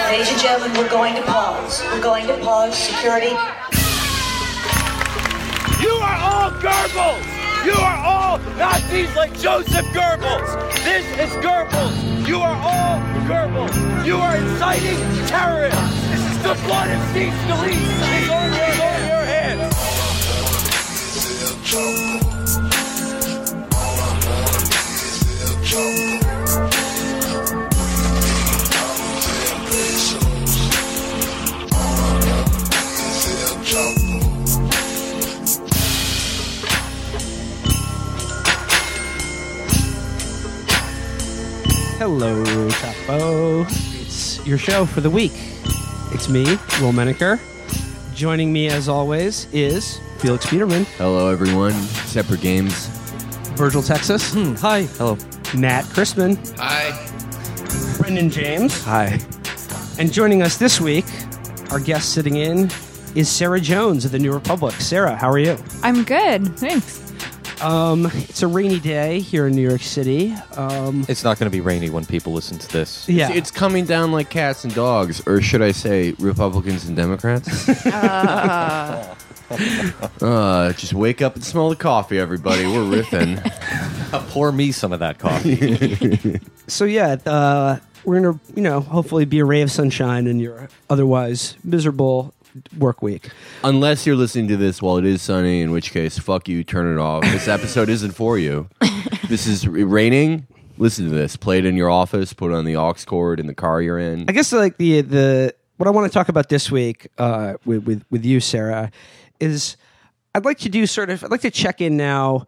Ladies and gentlemen, we're going to pause. We're going to pause. Security. You are all Goebbels! You are all Nazis like Joseph Goebbels! This is Goebbels! You are all Goebbels! You are inciting terrorists! The blood of Steve Scalise is on your hands! Hello, Chapo. It's your show for the week. It's me, Will Menaker. Joining me, as always, is Felix Peterman. Hello, everyone. Separate games. Virgil Texas. Hi. Hello. Matt Crispin. Hi. Brendan James. Hi. And joining us this week, our guest sitting in, is Sarah Jones of the New Republic. Sarah, how are you? I'm good. Thanks. It's a rainy day here in New York City. It's not going to be rainy when people listen to this. Yeah. It's coming down like cats and dogs, or should I say Republicans and Democrats? Just wake up and smell the coffee, everybody. We're riffing. Pour me some of that coffee. So yeah, we're going to, hopefully be a ray of sunshine in your otherwise miserable work week. Unless you're listening to this while it is sunny, in which case, fuck you, turn it off. This episode isn't for you. This is raining. Listen to this. Play it in your office. Put it on the aux cord in the car you're in. I guess like the what I want to talk about this week with you, Sarah, is I'd like to check in now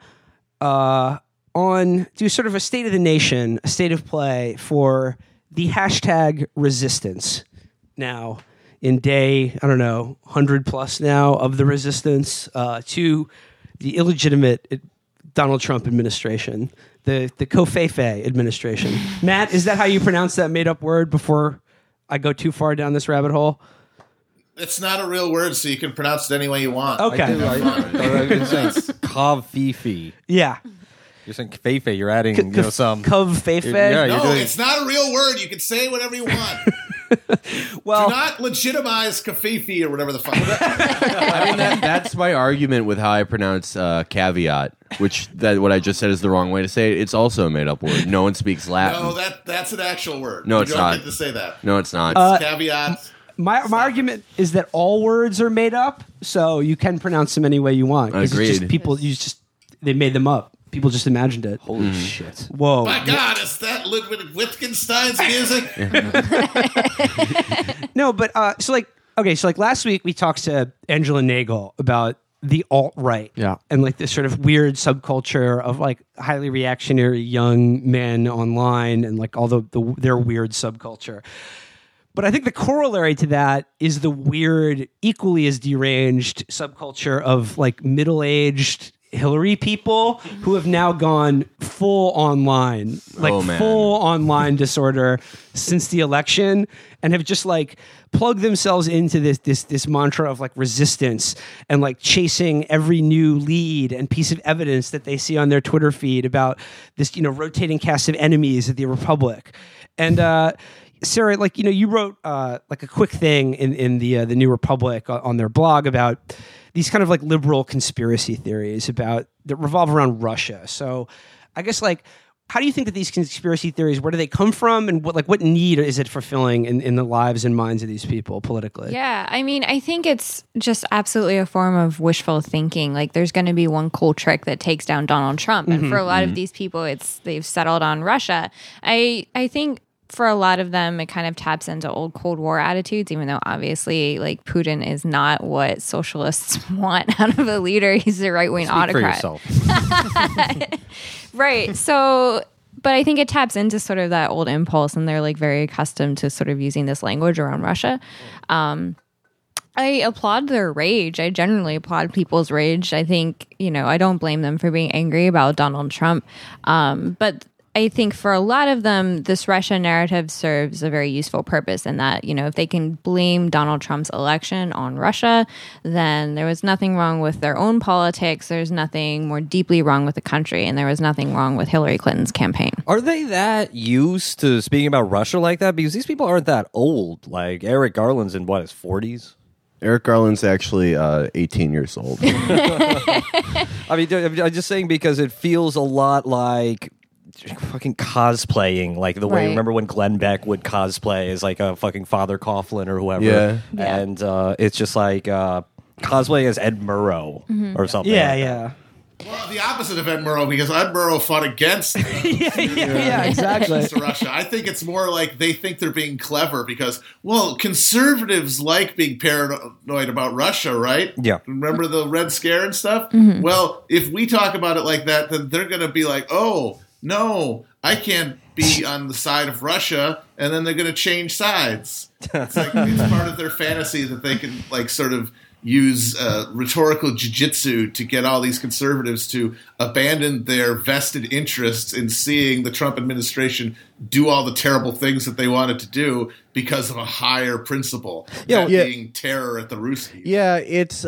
do sort of a state of the nation, a state of play for the hashtag resistance now. In day, 100 plus now of the resistance to the illegitimate Donald Trump administration, the Covfefe administration. Matt, is that how you pronounce that made-up word before I go too far down this rabbit hole? It's not a real word, so you can pronounce it any way you want. Okay. I've been saying Covfefe. Yeah. You're saying Fefe. You're adding some Covfefe? Yeah, No, it's not a real word. You can say whatever you want. Well, do not legitimize Kafifi or whatever the fuck. I mean, that's my argument with how I pronounce caveat, what I just said is the wrong way to say it. It's also a made-up word. No one speaks Latin. No, that's an actual word. No, you it's don't not. get to say that. No, it's not. Caveat. My argument is that all words are made up, so you can pronounce them any way you want. 'Cause Agreed. It's just they made them up. People just imagined it. Holy shit. Whoa. My God, is that Ludwig Wittgenstein's music? No, but so last week we talked to Angela Nagel about the alt-right. Yeah. And like this sort of weird subculture of like highly reactionary young men online and like all their weird subculture. But I think the corollary to that is the weird, equally as deranged subculture of like middle-aged Hillary people who have now gone full online, full online disorder since the election, and have just like plugged themselves into this mantra of like resistance and like chasing every new lead and piece of evidence that they see on their Twitter feed about this, rotating cast of enemies of the Republic. And Sarah, you wrote like a quick thing in the New Republic on their blog about these kind of like liberal conspiracy theories that revolve around Russia. So I guess how do you think that these conspiracy theories, where do they come from, and what need is it fulfilling in the lives and minds of these people politically? Yeah, I mean, I think it's just absolutely a form of wishful thinking. Like there's going to be one cool trick that takes down Donald Trump. And for a lot of these people, they've settled on Russia. I think for a lot of them, it kind of taps into old Cold War attitudes, even though obviously like Putin is not what socialists want out of a leader. He's a right-wing autocrat. For yourself. Right. So, but I think it taps into sort of that old impulse, and they're like very accustomed to sort of using this language around Russia. I applaud their rage. I generally applaud people's rage. I think, I don't blame them for being angry about Donald Trump. But I think for a lot of them, this Russia narrative serves a very useful purpose in that, if they can blame Donald Trump's election on Russia, then there was nothing wrong with their own politics. There's nothing more deeply wrong with the country, and there was nothing wrong with Hillary Clinton's campaign. Are they that used to speaking about Russia like that? Because these people aren't that old. Like Eric Garland's in his 40s? Eric Garland's actually 18 years old. I mean, I'm just saying because it feels a lot like fucking cosplaying, like the way, Right. remember when Glenn Beck would cosplay as like a fucking Father Coughlin or whoever? Yeah. And it's just like cosplay as Ed Murrow or something. Yeah, like that. yeah. Well, the opposite of Ed Murrow, because Ed Murrow fought against Yeah, exactly. to Russia. I think it's more like they think they're being clever because, well, conservatives like being paranoid about Russia, right? Yeah. Remember the Red Scare and stuff? Well, if we talk about it like that, then they're going to be like, oh, no, I can't be on the side of Russia, and then they're going to change sides. It's like it's part of their fantasy that they can like sort of use rhetorical jiu-jitsu to get all these conservatives to abandon their vested interests in seeing the Trump administration do all the terrible things that they wanted to do because of a higher principle, that being terror at the Ruskies. Yeah, it's,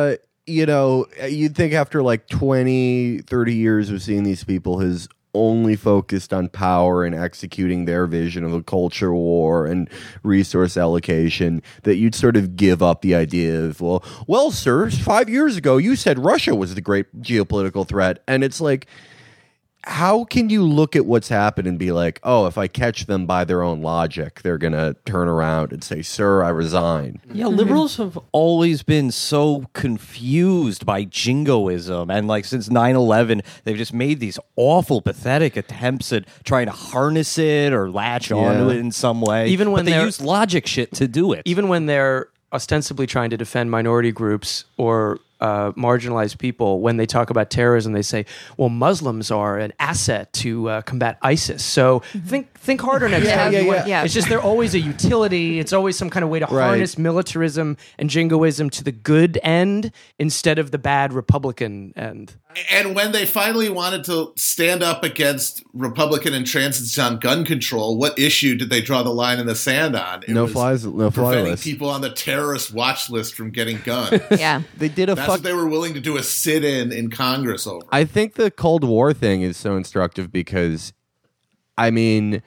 you'd think after like 20, 30 years of seeing these people, his only focused on power and executing their vision of a culture war and resource allocation, that you'd sort of give up the idea of, well, sir, 5 years ago you said Russia was the great geopolitical threat. And it's like, how can you look at what's happened and be like, oh, if I catch them by their own logic, they're going to turn around and say, sir, I resign. Yeah, liberals have always been so confused by jingoism. And like since 9/11, they've just made these awful, pathetic attempts at trying to harness it or latch onto it in some way. Even when but they they're- use logic shit to do it. Even when they're ostensibly trying to defend minority groups or marginalized people, when they talk about terrorism, they say, well, Muslims are an asset to combat ISIS. So think harder next time. yeah. It's just they're always a utility. It's always some kind of way to harness militarism and jingoism to the good end instead of the bad Republican end. And when they finally wanted to stand up against Republican intransigence on gun control, what issue did they draw the line in the sand on? It No was fly preventing list. people on the terrorist watch list from getting guns. Yeah. They did a That's what they were willing to do a sit-in in Congress over. I think the Cold War thing is so instructive because, I mean,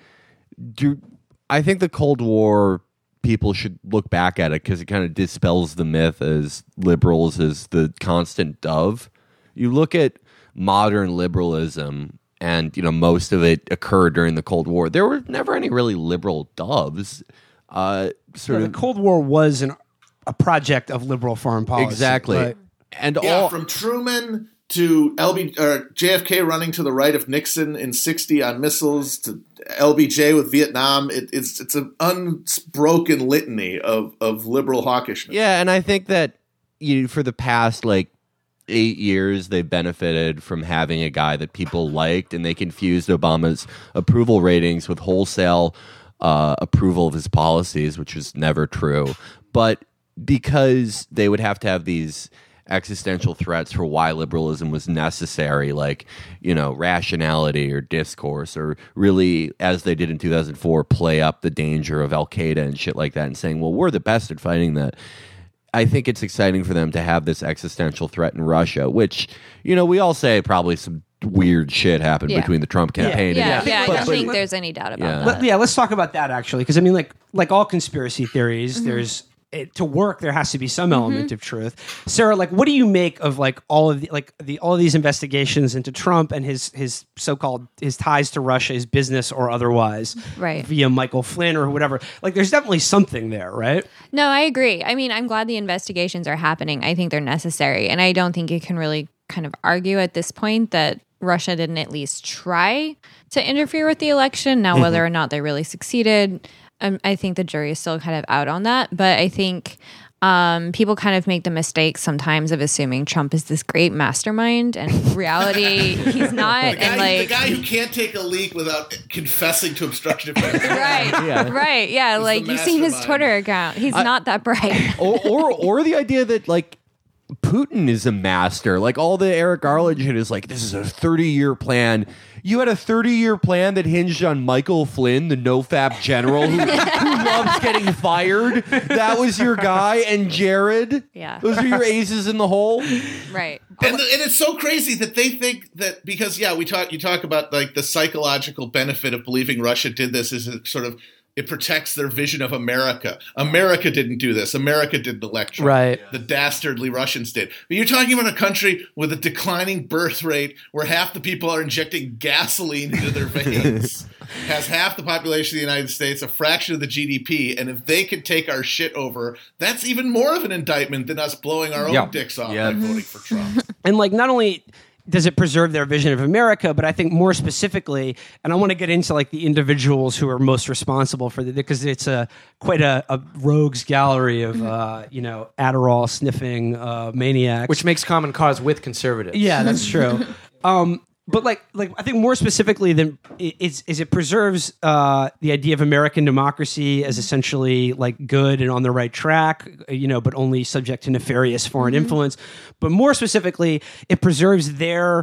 I think the Cold War people should look back at it because it kind of dispels the myth as liberals as the constant dove. You look at modern liberalism, and most of it occurred during the Cold War. There were never any really liberal doves. The Cold War was a project of liberal foreign policy. Exactly. Right. And From Truman to JFK running to the right of Nixon in 60 on missiles to LBJ with Vietnam, it's an unbroken litany of liberal hawkishness. Yeah, and I think that for the past 8 years, they benefited from having a guy that people liked, and they confused Obama's approval ratings with wholesale approval of his policies, which was never true. But because they would have to have these existential threats for why liberalism was necessary, like, rationality or discourse, or really, as they did in 2004, play up the danger of Al-Qaeda and shit like that and saying, well, we're the best at fighting that. I think it's exciting for them to have this existential threat in Russia, which, we all say probably some weird shit happened Yeah. between the Trump campaign. Yeah, Yeah. I But- don't think there's any doubt about that. Let's talk about that actually, because I mean, like all conspiracy theories, there's to work. There has to be some element of truth. Sarah, what do you make of all of all of these investigations into Trump and his so-called his ties to Russia, his business or otherwise, Right. via Michael Flynn or whatever? There's definitely something there, right? No, I agree. I mean, I'm glad the investigations are happening. I think they're necessary. And I don't think you can really kind of argue at this point that Russia didn't at least try to interfere with the election. Now, whether or not they really succeeded, I think the jury is still kind of out on that. But I think people kind of make the mistake sometimes of assuming Trump is this great mastermind, and in reality, he's not. The guy who can't take a leak without confessing to obstruction of justice. Right. Yeah. the You've seen his mastermind. Twitter account. He's not that bright. or the idea that Putin is a master. Like all the Eric Arledge shit is like, this is a 30-year plan. You had a 30-year plan that hinged on Michael Flynn, the no-fap general who loves getting fired. That was your guy, and Jared. Yeah. Those are your aces in the hole. Right. And it's so crazy that they think that because you talk about like the psychological benefit of believing Russia did this is a sort of it protects their vision of America. America didn't do this. America didn't elect Trump. Right. The dastardly Russians did. But you're talking about a country with a declining birth rate where half the people are injecting gasoline into their veins, has half the population of the United States, a fraction of the GDP, and if they could take our shit over, that's even more of an indictment than us blowing our own dicks off by voting for Trump. And like, not only does it preserve their vision of America, but I think more specifically, and I want to get into like the individuals who are most responsible for because it's quite a rogues gallery of Adderall sniffing maniacs, Which makes common cause with conservatives. yeah, that's true. But like I think more specifically than is it preserves the idea of American democracy as essentially like good and on the right track, but only subject to nefarious foreign influence. But more specifically, it preserves their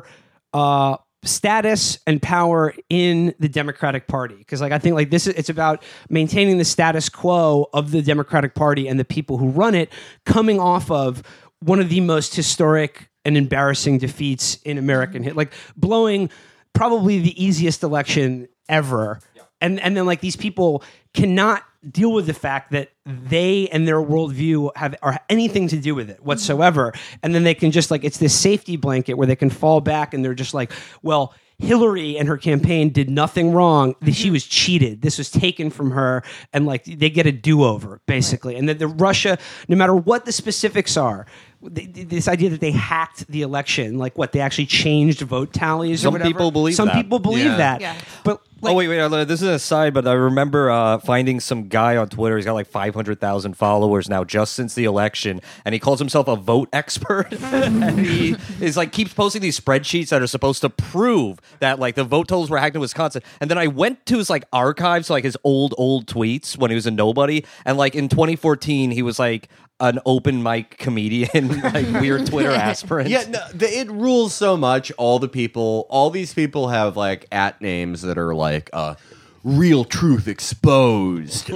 status and power in the Democratic Party. Because like I think like it's about maintaining the status quo of the Democratic Party and the people who run it, coming off of one of the most historic and embarrassing defeats in American history, like blowing probably the easiest election ever. Yeah. And then like these people cannot deal with the fact that they and their worldview are anything to do with it whatsoever. And then they can just like, it's this safety blanket where they can fall back and they're just like, well, Hillary and her campaign did nothing wrong. She was cheated. This was taken from her, and like they get a do-over basically. And that the Russia, no matter what the specifics are, this idea that they hacked the election, like what they actually changed vote tallies. Some or whatever. people believe Some that. people believe that. Yeah. But like, wait, this is an aside, but I remember finding some guy on Twitter. He's got like 500,000 followers now just since the election, and he calls himself a vote expert. And he is like keeps posting these spreadsheets that are supposed to prove that like the vote totals were hacked in Wisconsin. And then I went to his like archives, like his old tweets when he was a nobody, and like in 2014 he was like an open mic comedian, like weird Twitter aspirant. Yeah, no, it rules so much. All these people have like at names that are like Real Truth Exposed,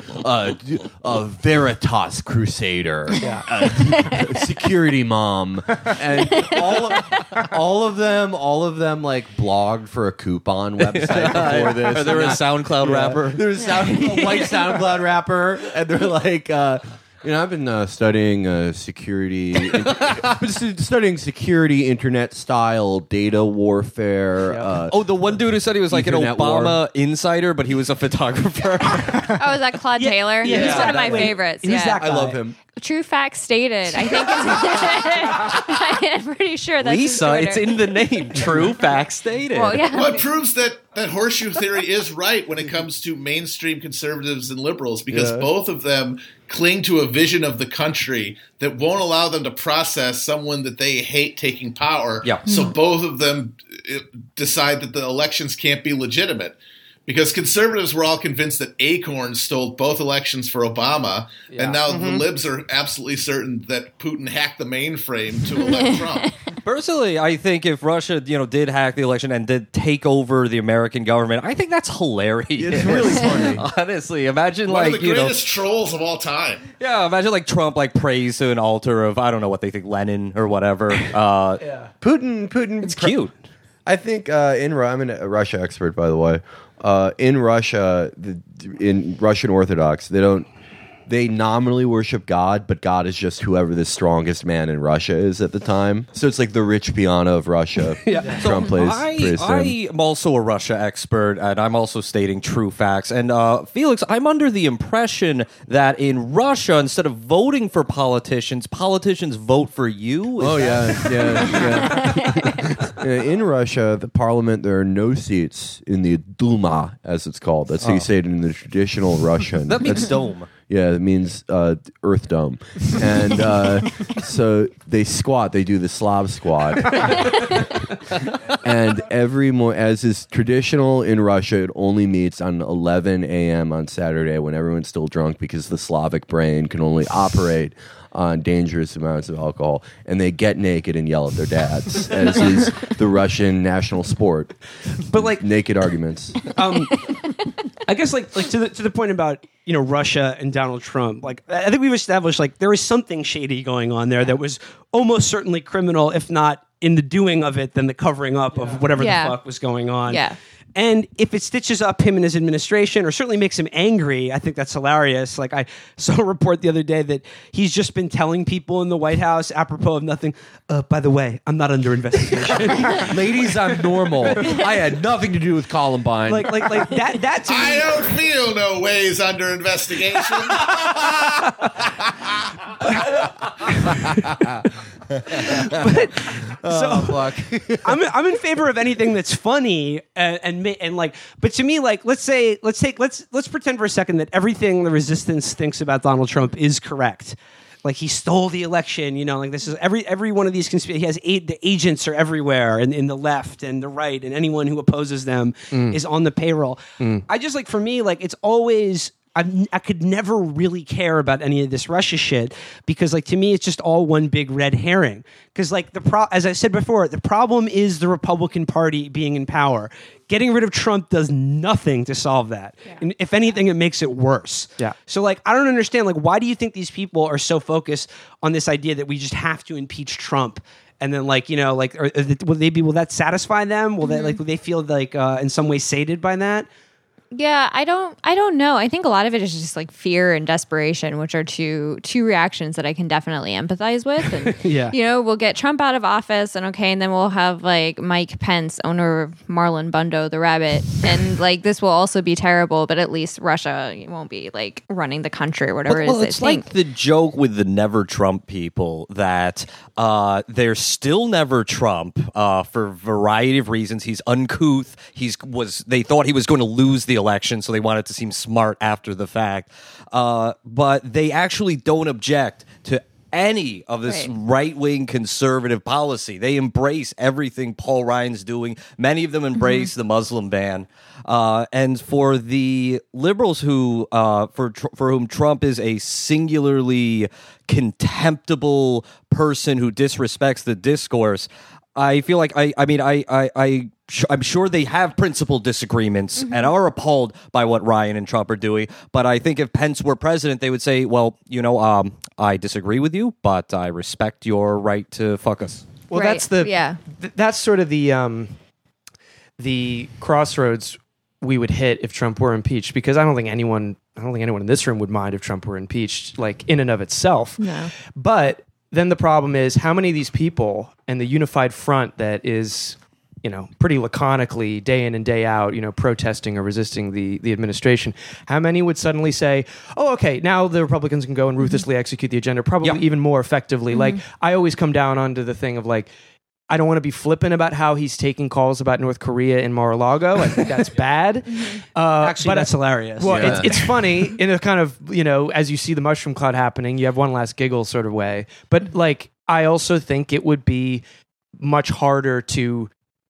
Veritas Crusader, Security Mom, and all of them like blogged for a coupon website before this. Or they were a SoundCloud rapper. There was a white SoundCloud rapper, and they're like. I've been studying security. I've been studying security, internet style, data warfare. The one dude who said he was like an Ethernet Obama insider, but he was a photographer. Oh, is that Claude Taylor? yeah, He's one of my wait, favorites. who's that I love him. True facts stated. I think I'm pretty sure that's his Lisa, Twitter. it's in the name. True facts stated. Well, yeah. Well, it proves that horseshoe theory is right when it comes to mainstream conservatives and liberals, because both of them cling to a vision of the country that won't allow them to process someone that they hate taking power. Yeah. So both of them decide that the elections can't be legitimate. Because conservatives were all convinced that Acorn stole both elections for Obama, and now the libs are absolutely certain that Putin hacked the mainframe to elect Trump. Personally, I think if Russia, did hack the election and did take over the American government, I think that's hilarious. It's really funny. Honestly, imagine One like of the greatest trolls of all time. imagine like Trump like prays to an altar of I don't know what they think Lenin or whatever. Putin. It's cute. I think I'm a Russia expert, by the way. In Russia, in Russian Orthodox, they nominally worship God, but God is just whoever the strongest man in Russia is at the time. So it's like the rich piano of Russia. Trump plays him. I'm also a Russia expert, and I'm also stating true facts. And Felix, I'm under the impression that in Russia, instead of voting for politicians vote for you. Yeah. In Russia, the parliament, there are no seats in the Duma, as it's called. That's how you say it in the traditional Russian. That means dome. Yeah, it means Earth Dome. And so they squat. They do the Slav squat. And as is traditional in Russia, it only meets on 11 a.m. on Saturday when everyone's still drunk because the Slavic brain can only operate on dangerous amounts of alcohol, and they get naked and yell at their dads, as is the Russian national sport. But like Naked arguments. I guess like to the point about Russia and Donald Trump, like I think we've established like there was something shady going on there that was almost certainly criminal, if not in the doing of it, then the covering up of whatever the fuck was going on. Yeah. And if it stitches up him and his administration, or certainly makes him angry, I think that's hilarious. Like I saw a report the other day that he's just been telling people in the White House, apropos of nothing, by the way, I'm not under investigation. Ladies, I'm normal. I had nothing to do with Columbine. like that to me, I don't feel no ways under investigation. I'm in favor of anything that's funny and like, but to me, like, let's pretend for a second that everything the resistance thinks about Donald Trump is correct. Like he stole the election, like this is every one of these conspiracies. He has the agents are everywhere, and in the left and the right, and anyone who opposes them is on the payroll. I just like, for me, like it's always. I could never really care about any of this Russia shit because, like, to me, it's just all one big red herring. Because, like, as I said before, the problem is the Republican Party being in power. Getting rid of Trump does nothing to solve that. Yeah. And if anything, it makes it worse. Yeah. So, like, I don't understand. Like, why do you think these people are so focused on this idea that we just have to impeach Trump? And then, like, will that satisfy them? Will will they feel like in some way sated by that? Yeah, I don't know. I think a lot of it is just like fear and desperation, which are two reactions that I can definitely empathize with. And we'll get Trump out of office and then we'll have like Mike Pence, owner of Marlon Bundo the rabbit. And like this will also be terrible, but at least Russia won't be like running the country or whatever well, it is. It's like the joke with the never Trump people that they're still never Trump for a variety of reasons. He's uncouth. They thought he was going to lose the election, so they wanted to seem smart after the fact. But they actually don't object to any of this right-wing conservative policy. They embrace everything Paul Ryan's doing. Many of them embrace the Muslim ban. And for the liberals who, for whom Trump is a singularly contemptible person who disrespects the discourse, I feel like I'm sure they have principled disagreements and are appalled by what Ryan and Trump are doing. But I think if Pence were president, they would say, well, I disagree with you, but I respect your right to fuck us. Well, right. That's sort of the crossroads we would hit if Trump were impeached, because I don't think anyone in this room would mind if Trump were impeached, like in and of itself. No. But then the problem is how many of these people and the unified front that is, pretty laconically day in and day out, protesting or resisting the administration, how many would suddenly say, oh, okay, now the Republicans can go and ruthlessly execute the agenda, probably even more effectively. Like, I always come down onto the thing of like, I don't want to be flippant about how he's taking calls about North Korea in Mar-a-Lago. I think that's bad. Actually, that's hilarious. Well, it's funny in a kind of, as you see the mushroom cloud happening, you have one last giggle sort of way. But like, I also think it would be much harder to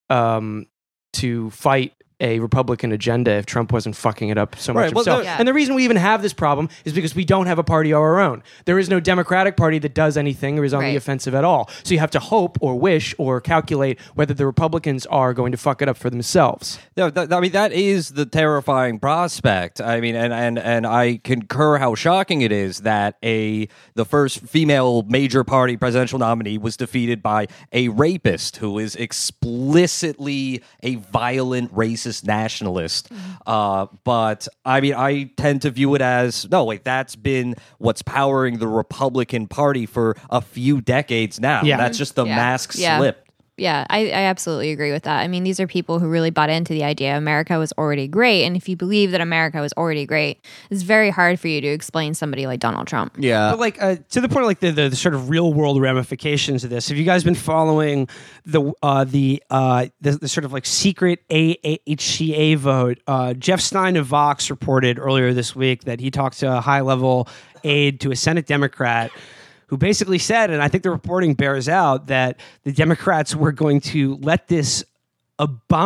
fight a Republican agenda if Trump wasn't fucking it up so much himself. And the reason we even have this problem is because we don't have a party of our own. There is no Democratic Party that does anything or is on the offensive at all. So you have to hope or wish or calculate whether the Republicans are going to fuck it up for themselves. No, that is the terrifying prospect. I mean, and I concur how shocking it is that the first female major party presidential nominee was defeated by a rapist who is explicitly a violent racist nationalist. But I mean, I tend to view it as that's been what's powering the Republican Party for a few decades now. That's just the mask slipped. Yeah, I absolutely agree with that. I mean, these are people who really bought into the idea America was already great. And if you believe that America was already great, it's very hard for you to explain somebody like Donald Trump. Yeah. But like to the point, like the sort of real world ramifications of this, have you guys been following the sort of like secret HCA vote? Jeff Stein of Vox reported earlier this week that he talked to a high level aide to a Senate Democrat who basically said, and I think the reporting bears out, that the Democrats were going to let this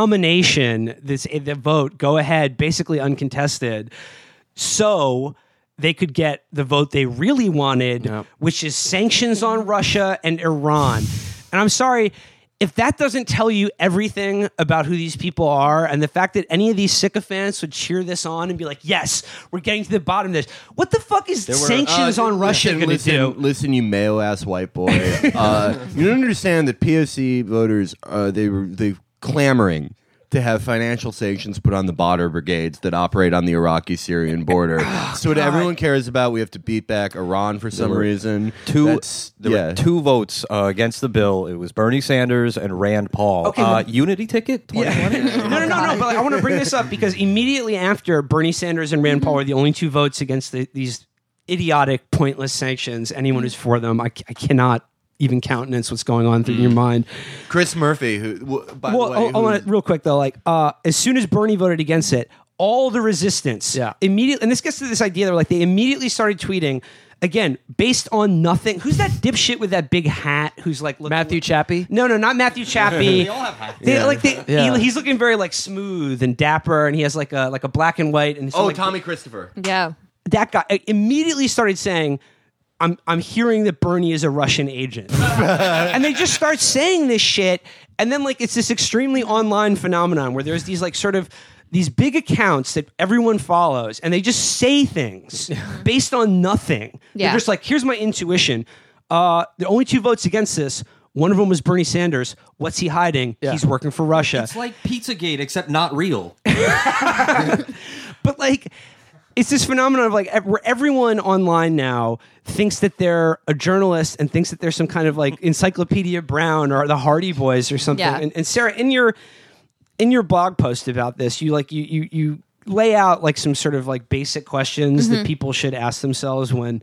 abomination, the vote, go ahead, basically uncontested, so they could get the vote they really wanted, which is sanctions on Russia and Iran. And I'm sorry, if that doesn't tell you everything about who these people are and the fact that any of these sycophants would cheer this on and be like, yes, we're getting to the bottom of this. What the fuck is sanctions on Russia going to do? Listen, you Mayo-ass white boy. You don't understand that POC voters, they clamoring to have financial sanctions put on the Badr brigades that operate on the Iraqi-Syrian border. So what everyone cares about, we have to beat back Iran for some reason. There were 2 votes against the bill. It was Bernie Sanders and Rand Paul. Okay, Unity ticket? 2020? No. But I want to bring this up because immediately after Bernie Sanders and Rand Paul were the only 2 votes against these idiotic, pointless sanctions. Anyone who's for them, I cannot even countenance what's going on through your mind. Chris Murphy, who, by the way, I want to real quick though, like as soon as Bernie voted against it, all the resistance immediately, and this gets to this idea that they immediately started tweeting. Again, based on nothing. Who's that dipshit with that big hat? Who's like Matthew Chappie? No, not Matthew Chappie. They all have hats. He's looking very like smooth and dapper, and he has like a black and white. And Tommy Christopher. Yeah. That guy immediately started saying, I'm hearing that Bernie is a Russian agent. And they just start saying this shit. And then like it's this extremely online phenomenon where there's these like sort of these big accounts that everyone follows and they just say things based on nothing. Yeah. They're just like, here's my intuition. The only 2 votes against this. One of them was Bernie Sanders. What's he hiding? Yeah. He's working for Russia. It's like Pizzagate, except not real. But like, it's this phenomenon of like where everyone online now thinks that they're a journalist and thinks that they're some kind of like Encyclopedia Brown or the Hardy Boys or something. Yeah. And Sarah, in your blog post about this, you lay out like some sort of like basic questions that people should ask themselves when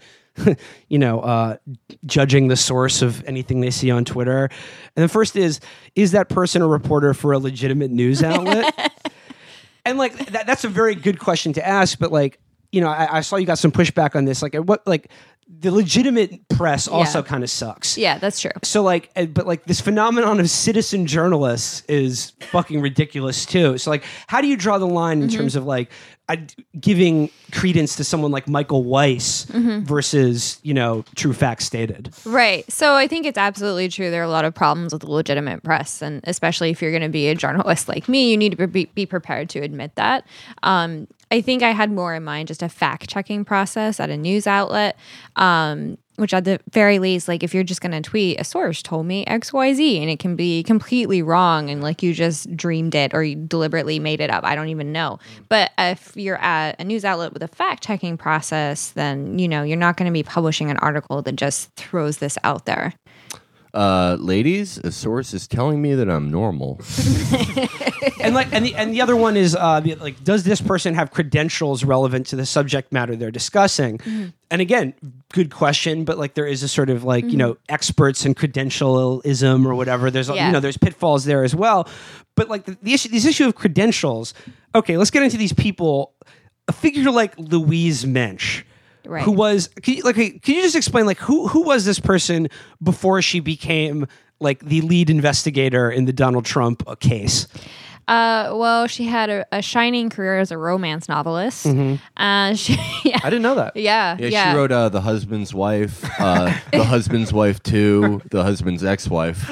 judging the source of anything they see on Twitter. And the first is that person a reporter for a legitimate news outlet? And like that's a very good question to ask, but like, I saw you got some pushback on this. Like what the legitimate press also kind of sucks. Yeah, that's true. So like, but like this phenomenon of citizen journalists is fucking ridiculous too. So like, how do you draw the line in terms of like giving credence to someone like Michael Weiss versus, true facts stated? Right. So I think it's absolutely true. There are a lot of problems with the legitimate press. And especially if you're going to be a journalist like me, you need to be prepared to admit that. I think I had more in mind just a fact-checking process at a news outlet, which at the very least, like if you're just going to tweet, a source told me XYZ, and it can be completely wrong and like you just dreamed it or you deliberately made it up. I don't even know. But if you're at a news outlet with a fact-checking process, then, you're not going to be publishing an article that just throws this out there. Ladies, a source is telling me that I'm normal. and the other one is does this person have credentials relevant to the subject matter they're discussing? And again, good question, but like there is a sort of like experts in credentialism or whatever. There's there's pitfalls there as well. But like this issue of credentials. Okay, let's get into these people. A figure like Louise Mensch. Right. Who was? Can you just explain like who was this person before she became like the lead investigator in the Donald Trump case? Well, she had a shining career as a romance novelist. I didn't know that. Yeah. She wrote The Husband's Wife, The Husband's Wife 2, The Husband's Ex-Wife.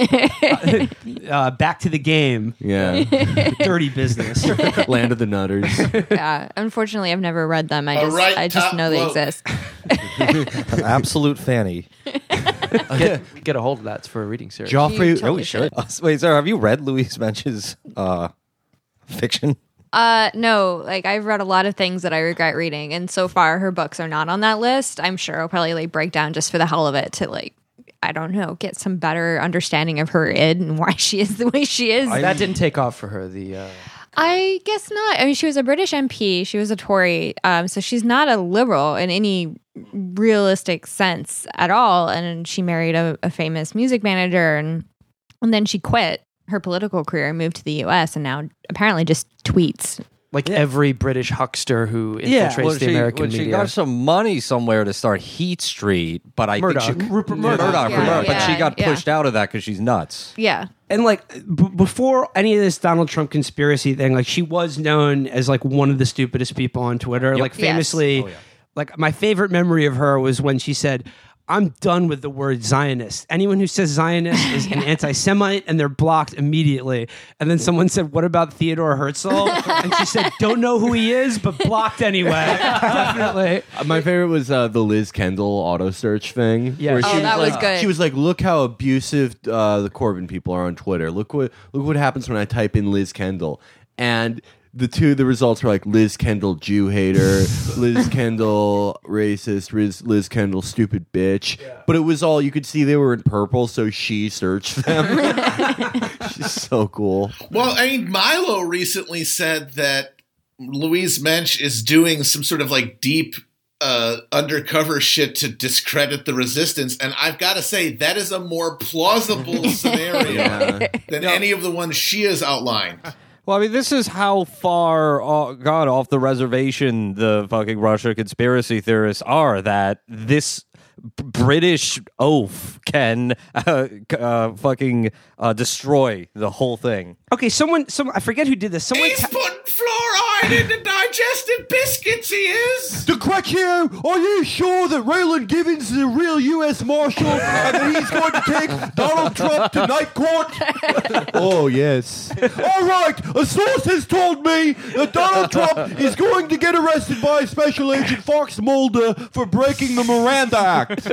Back to the Game. Yeah. Dirty Business. Land of the Nutters. Yeah. Unfortunately, I've never read them. I just know they exist. An absolute fanny. Get a hold of that. It's for a reading series. Joffrey. Totally should. Wait, Sarah, have you read Louise Mensch's fiction? No, like I've read a lot of things that I regret reading, and so far her books are not on that list. I'm sure I'll probably like break down just for the hell of it to like, I don't know, get some better understanding of her id and why she is the way she is. That didn't take off for her. I guess not. I mean, she was a British MP. She was a Tory. So she's not a liberal in any realistic sense at all. And she married a famous music manager, and then she quit her political career and moved to the U.S. and now apparently just tweets. Like every British huckster who infiltrates the American media. She got some money somewhere to start Heat Street, but I Murdoch. think Rupert Murdoch. Yeah, but she got yeah. pushed out of that because she's nuts. Yeah. And like before any of this Donald Trump conspiracy thing, like she was known as like one of the stupidest people on Twitter. Like famously, like my favorite memory of her was when she said, I'm done with the word Zionist. Anyone who says Zionist is an anti-Semite, and they're blocked immediately. And then someone said, what about Theodore Herzl? And she said, don't know who he is, but blocked anyway. Definitely. My favorite was the Liz Kendall auto search thing. Yeah. where Oh, she that was good. She was like, "Look how abusive the Corbyn people are on Twitter. Look what happens when I type in Liz Kendall." And the results were like Liz Kendall Jew hater, Liz Kendall racist, Liz Kendall stupid bitch. But it was all you could see. They were in purple, so she searched them. She's so cool. Well, I mean, Milo recently said that Louise Mensch is doing some sort of like deep undercover shit to discredit the resistance, and I've got to say that is a more plausible scenario than any of the ones she has outlined. Well, I mean, this is how far gone off the reservation the fucking Russia conspiracy theorists are, that this British oaf can fucking destroy the whole thing. Okay, someone, I forget who did this. Someone He's putting fluoride in the digestive biscuits, he is! The Crackio, are you sure that Raylan Givens is a real U.S. Marshal and that he's going to take Donald Trump to night court? Oh, yes. All right, a source has told me that Donald Trump is going to get arrested by Special Agent Fox Mulder for breaking the Miranda Act.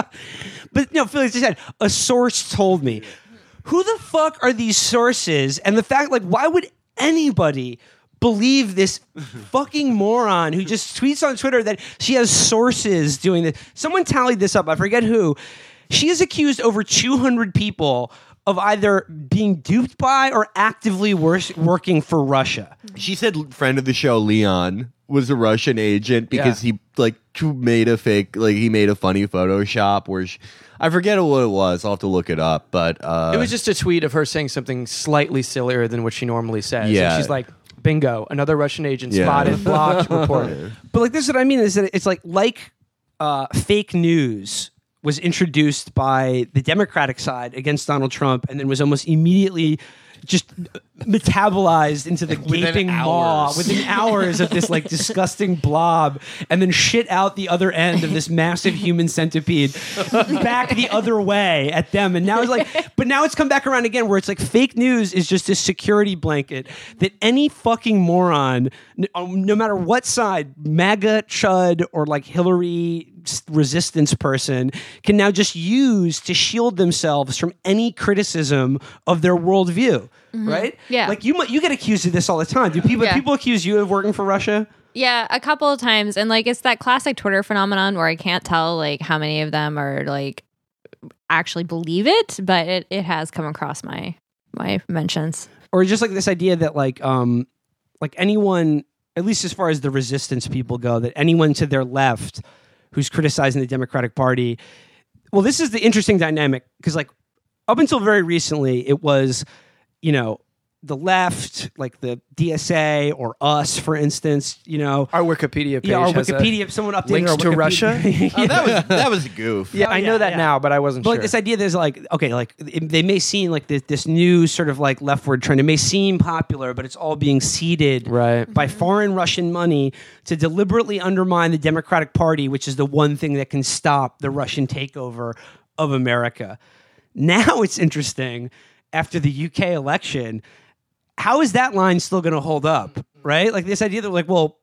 But no, Felix just said, a source told me. Who the fuck are these sources? And the fact, like, why would anybody believe this fucking moron who just tweets on Twitter that she has sources doing this? Someone tallied this up. I forget who. She has accused over 200 people of either being duped by or actively working for Russia. She said friend of the show, Leon, was a Russian agent because he made a fake, he made a funny Photoshop where I forget what it was. I'll have to look it up, but It was just a tweet of her saying something slightly sillier than what she normally says. Yeah. And she's like, bingo, another Russian agent spotted, blocked, reported. But like this is what I mean is that it's like fake news was introduced by the Democratic side against Donald Trump and then was almost immediately just metabolized into the gaping maw within hours of this like disgusting blob, and then shit out the other end of this massive human centipede back the other way at them. And now it's like, but now it's come back around again where it's like fake news is just a security blanket that any fucking moron, no matter what side, MAGA, Chud, or like Hillary resistance person, can now just use to shield themselves from any criticism of their worldview. Right? Yeah. Like you get accused of this all the time. Do people accuse you of working for Russia? Yeah, a couple of times. And like it's that classic Twitter phenomenon where I can't tell like how many of them are like actually believe it, but it has come across my mentions. Or just like this idea that like anyone, at least as far as the resistance people go, that anyone to their left who's criticizing the Democratic Party. Well, this is the interesting dynamic because like up until very recently, it was, the left, like the DSA or us, for instance, Our Wikipedia page our has Wikipedia, someone updated links our to Wikipedia. Russia. that was a goof. Yeah, I know that now, but I wasn't But sure. like this idea there's like, okay, like they may seem like this new sort of like leftward trend. It may seem popular, but it's all being seeded Right. by foreign Russian money to deliberately undermine the Democratic Party, which is the one thing that can stop the Russian takeover of America. Now it's interesting, after the UK election, how is that line still going to hold up, right? Like this idea that like, well,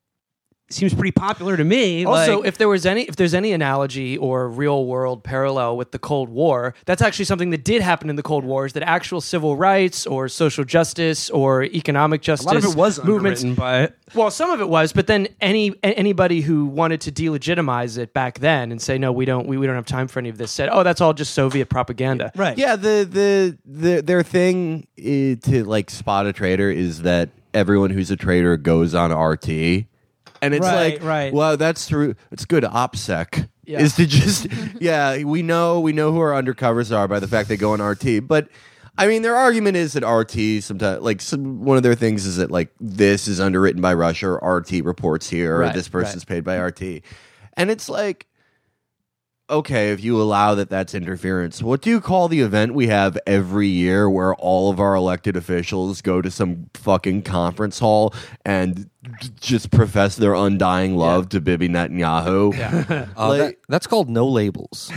seems pretty popular to me. Also, like, if there's any analogy or real world parallel with the Cold War, that's actually something that did happen in the Cold War. Is that actual civil rights or social justice or economic justice? a lot of it was movements. underwritten by it. Well, some of it was, but then anybody who wanted to delegitimize it back then and say no, we don't have time for any of this, said, oh, that's all just Soviet propaganda. Right. Yeah, their thing to like spot a traitor is that everyone who's a traitor goes on RT. And it's Right. well, that's true. It's good OPSEC Yeah. is to just, we know who our undercovers are by the fact they go on RT. But I mean, their argument is that RT sometimes, like, one of their things is that like this is underwritten by Russia, or RT reports here, or Right, this person's paid by RT, and it's like, okay, if you allow that that's interference, what do you call the event we have every year where all of our elected officials go to some fucking conference hall and just profess their undying love to Bibi Netanyahu? That's called no labels.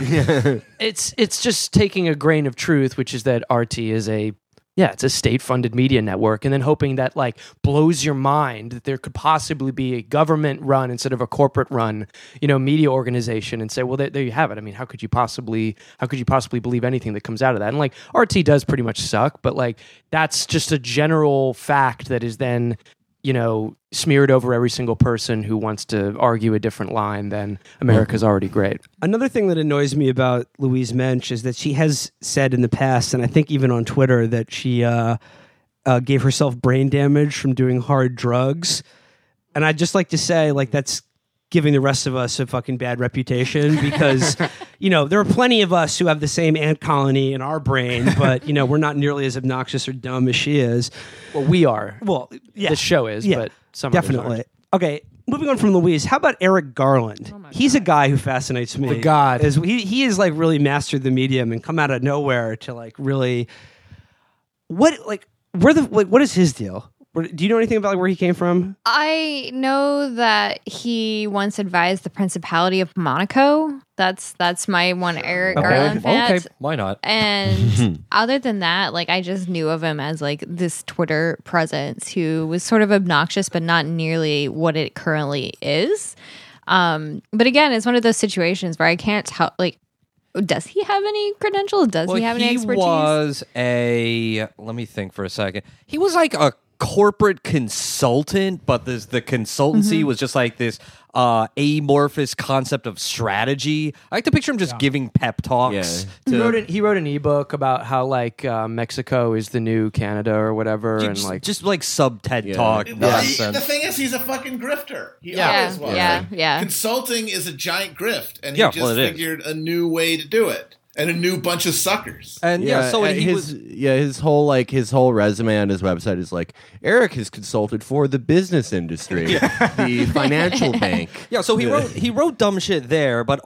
It's just taking a grain of truth, which is that RT is it's a state-funded media network, and then hoping that like blows your mind that there could possibly be a government-run instead of a corporate-run, media organization, and say, well, there you have it. I mean, how could you possibly believe anything that comes out of that? And like RT does pretty much suck, but like that's just a general fact that is then smeared over every single person who wants to argue a different line than America's already great. Another thing that annoys me about Louise Mensch is that she has said in the past, and I think even on Twitter, that she gave herself brain damage from doing hard drugs. And I'd just like to say, like, that's giving the rest of us a fucking bad reputation because, there are plenty of us who have the same ant colony in our brain, but, we're not nearly as obnoxious or dumb as she is. Well, we are. Well, yeah. The show is, but some definitely. others Okay, moving on from Louise, how about Eric Garland? He's a guy who fascinates me. The god. He is like really mastered the medium and come out of nowhere to like really. What is his deal? Do you know anything about like, where he came from? I know that he once advised the Principality of Monaco. That's my one Eric Garland fan. Okay, why not? And other than that, like I just knew of him as like this Twitter presence who was sort of obnoxious, but not nearly what it currently is. But again, it's one of those situations where I can't tell. Like, does he have any credentials? Does he have any expertise? Let me think for a second. He was like a corporate consultant, but the consultancy was just like this amorphous concept of strategy. I like to picture him just giving pep talks. He wrote an ebook about how like Mexico is the new Canada or whatever, just, and like just like sub TED talk nonsense. The thing is, he's a fucking grifter. He Yeah, always was. yeah, Like, yeah. Consulting is a giant grift, and he just figured a new way to do it. And a new bunch of suckers. And his whole resume on his website is like, Eric has consulted for the business industry, the financial bank. Yeah, so he wrote dumb shit there, but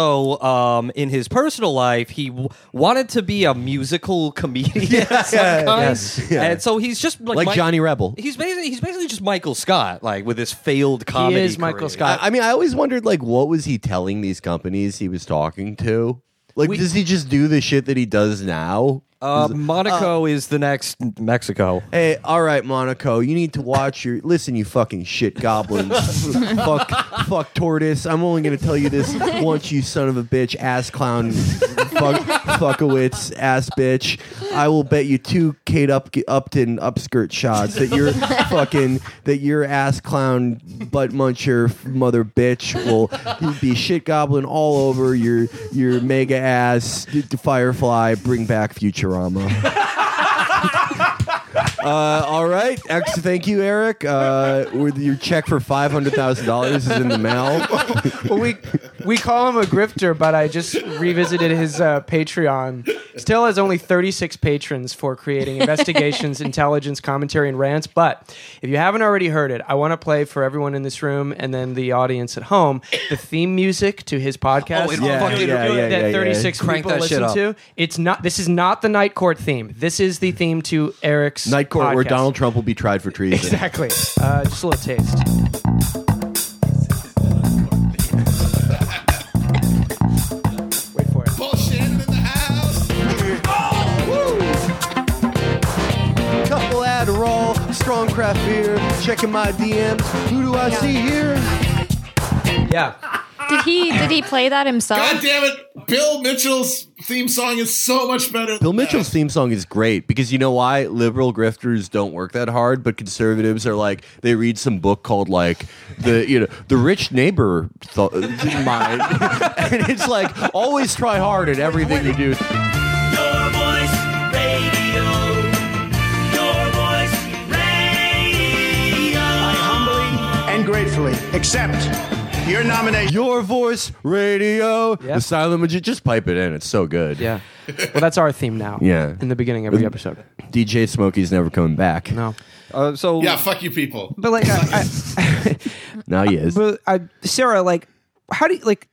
also in his personal life, he wanted to be a musical comedian of some kind. Yes. Yeah. And so he's just like Johnny Rebel. He's basically just Michael Scott, like with his failed comedy. He is Michael career. Scott. I mean, I always wondered, like, what was he telling these companies he was talking to? Like, does he just do the shit that he does now? Monaco is the next Mexico. Hey, all right, Monaco, you need to watch listen, you fucking shit goblins. fuck tortoise. I'm only going to tell you this once, you son of a bitch, ass clown, fuckowitz, ass bitch. I will bet you 2 Kate Upton upskirt shots that your ass clown butt muncher mother bitch will be shit goblin all over your mega ass Firefly. Bring back Futurama. All right. Thank you, Eric. Your check for $500,000 is in the mail. Well, we call him a grifter, but I just revisited his Patreon. Still has only 36 patrons for creating investigations, intelligence, commentary, and rants. But if you haven't already heard it, I want to play for everyone in this room and then the audience at home the theme music to his podcast. That 36 Crank people that shit listen up. to. It's not. This is not the Night Court theme. This is the theme to Eric's Night Court, where podcast. Donald Trump will be tried for treason. Exactly. Just a little taste. Wait for it. Paul Shannon in the house. Couple Adderall, strong craft beer, checking my DMs. Who do I see here? Yeah. Did he play that himself? God damn it! Bill Mitchell's theme song is so much better. Bill Mitchell's theme song is great because you know why? Liberal grifters don't work that hard, but conservatives are like, they read some book called like the rich neighbor mind, and it's like always try hard at everything you do. Your voice radio. Your voice radio. I humbly and gratefully accept your nomination. Your Voice Radio. Yep. The Silent Magician. Just pipe it in. It's so good. Yeah. Well, that's our theme now. Yeah. In the beginning of every episode. DJ Smokey's never coming back. No. So Yeah, fuck you people. But like, Now he is. Sarah, like, how do you like?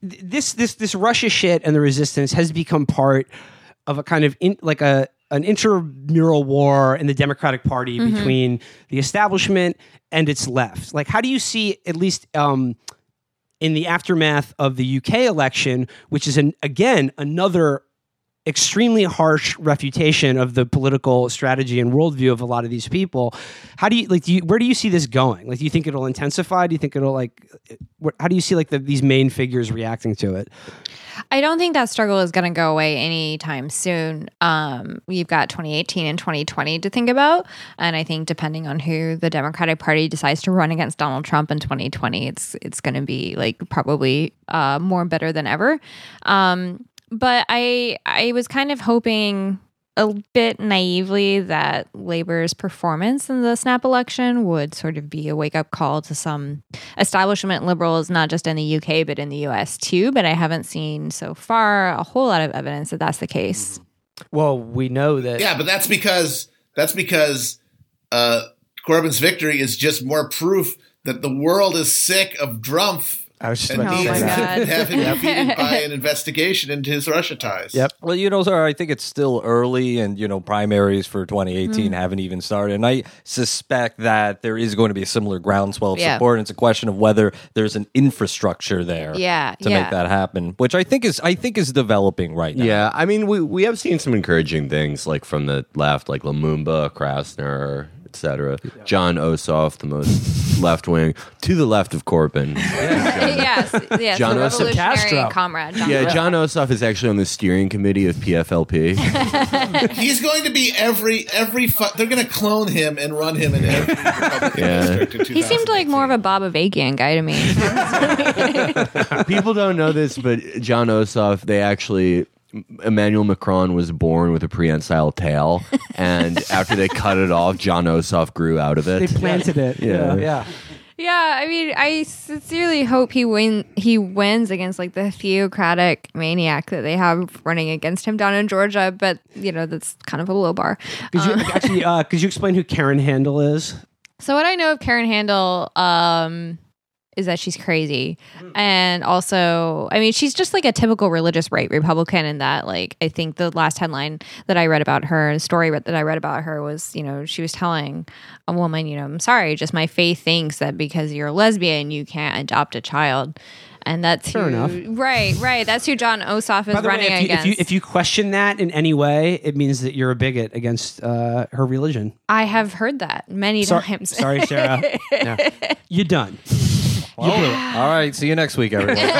this Russia shit and the resistance has become part of a kind of an intramural war in the Democratic Party between the establishment and its left. Like, how do you see, at least in the aftermath of the UK election, which is again another extremely harsh refutation of the political strategy and worldview of a lot of these people? How do you where do you see this going? Like, do you think it'll intensify? Do you think it'll how do you see these main figures reacting to it? I don't think that struggle is going to go away anytime soon. We've got 2018 and 2020 to think about. And I think depending on who the Democratic Party decides to run against Donald Trump in 2020, it's going to be probably more bitter than ever. But I was kind of hoping a bit naively that Labour's performance in the snap election would sort of be a wake-up call to some establishment liberals, not just in the UK, but in the US too. But I haven't seen so far a whole lot of evidence that that's the case. Well, we know that. Yeah, but that's because Corbyn's victory is just more proof that the world is sick of Trump. I was just and about to needs say to that. have him defeated by an investigation into his Russia ties. Yep. Well, sir, I think it's still early, and primaries for 2018 haven't even started. And I suspect that there is going to be a similar groundswell of support. And it's a question of whether there's an infrastructure there, to make that happen, which I think is developing right now. Yeah, I mean, we have seen some encouraging things, like from the left, like Lumumba, Krasner, etc. John Ossoff, the most left wing, to the left of Corbyn. yes, John the Ossoff. revolutionary Castro. comrade. John Ossoff is actually on the steering committee of PFLP. He's going to be they're going to clone him and run him in every Republican district in 2018. He seemed like more of a Bob Avakian guy to me. People don't know this, but John Ossoff, Emmanuel Macron was born with a prehensile tail, and after they cut it off, John Ossoff grew out of it. They planted it. Yeah. Yeah, I mean, I sincerely hope he wins against the theocratic maniac that they have running against him down in Georgia. But that's kind of a low bar. Could you explain who Karen Handel is? So what I know of Karen Handel is that she's crazy. And also, I mean, she's just a typical religious right Republican in that, I think the last headline that I read about her, the story that I read about her was, she was telling a woman, I'm sorry, just my faith thinks that because you're a lesbian, you can't adopt a child. And that's fair enough. Right. That's who John Ossoff is running against. If you question that in any way, it means that you're a bigot against her religion. I have heard that many times. Sorry, Sarah. No. You're done. All right, see you next week, everyone. Dude,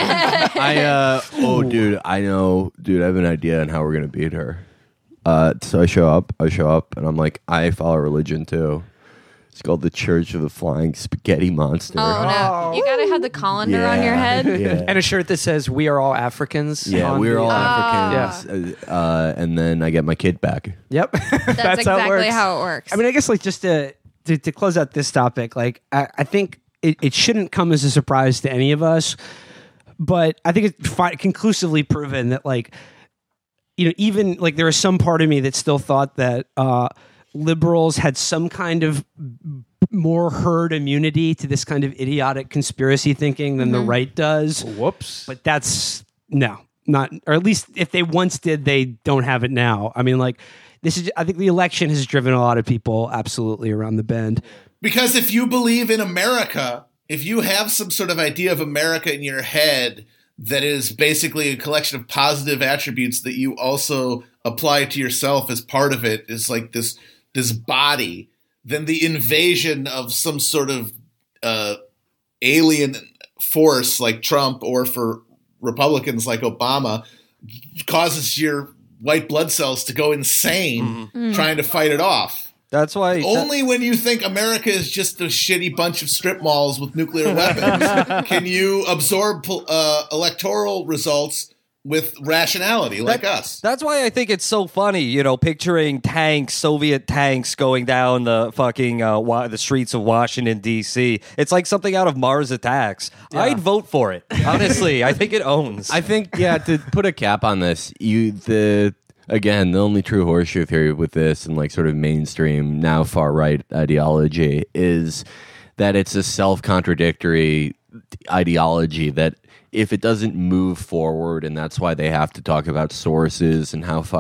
I know. Dude, I have an idea on how we're going to beat her. So I show up, and I'm like, I follow religion too. It's called the Church of the Flying Spaghetti Monster. Oh, no. You got to have the colander on your head. Yeah. And a shirt that says "We are all Africans." Yeah, we're all Africans. And then I get my kid back. Yep. That's exactly how it works. I mean, I guess just to close out this topic, I think it shouldn't come as a surprise to any of us, but I think it's conclusively proven that even there is some part of me that still thought that liberals had some kind of more herd immunity to this kind of idiotic conspiracy thinking than the right does. Whoops. But that's not, or at least if they once did, they don't have it now. I mean, I think the election has driven a lot of people absolutely around the bend. Because if you believe in America, if you have some sort of idea of America in your head that is basically a collection of positive attributes that you also apply to yourself as part of it, is this body, then the invasion of some sort of alien force like Trump, or for Republicans like Obama, causes your white blood cells to go insane trying to fight it off. That's why only when you think America is just a shitty bunch of strip malls with nuclear weapons can you absorb electoral results with rationality like us. That's why I think it's so funny, picturing Soviet tanks going down the fucking the streets of Washington, D.C. It's like something out of Mars Attacks. Yeah. I'd vote for it. Honestly, I think it owns. I think, to put a cap on this, Again, the only true horseshoe theory with this and sort of mainstream, now far-right ideology is that it's a self-contradictory ideology that if it doesn't move forward, and that's why they have to talk about sources and how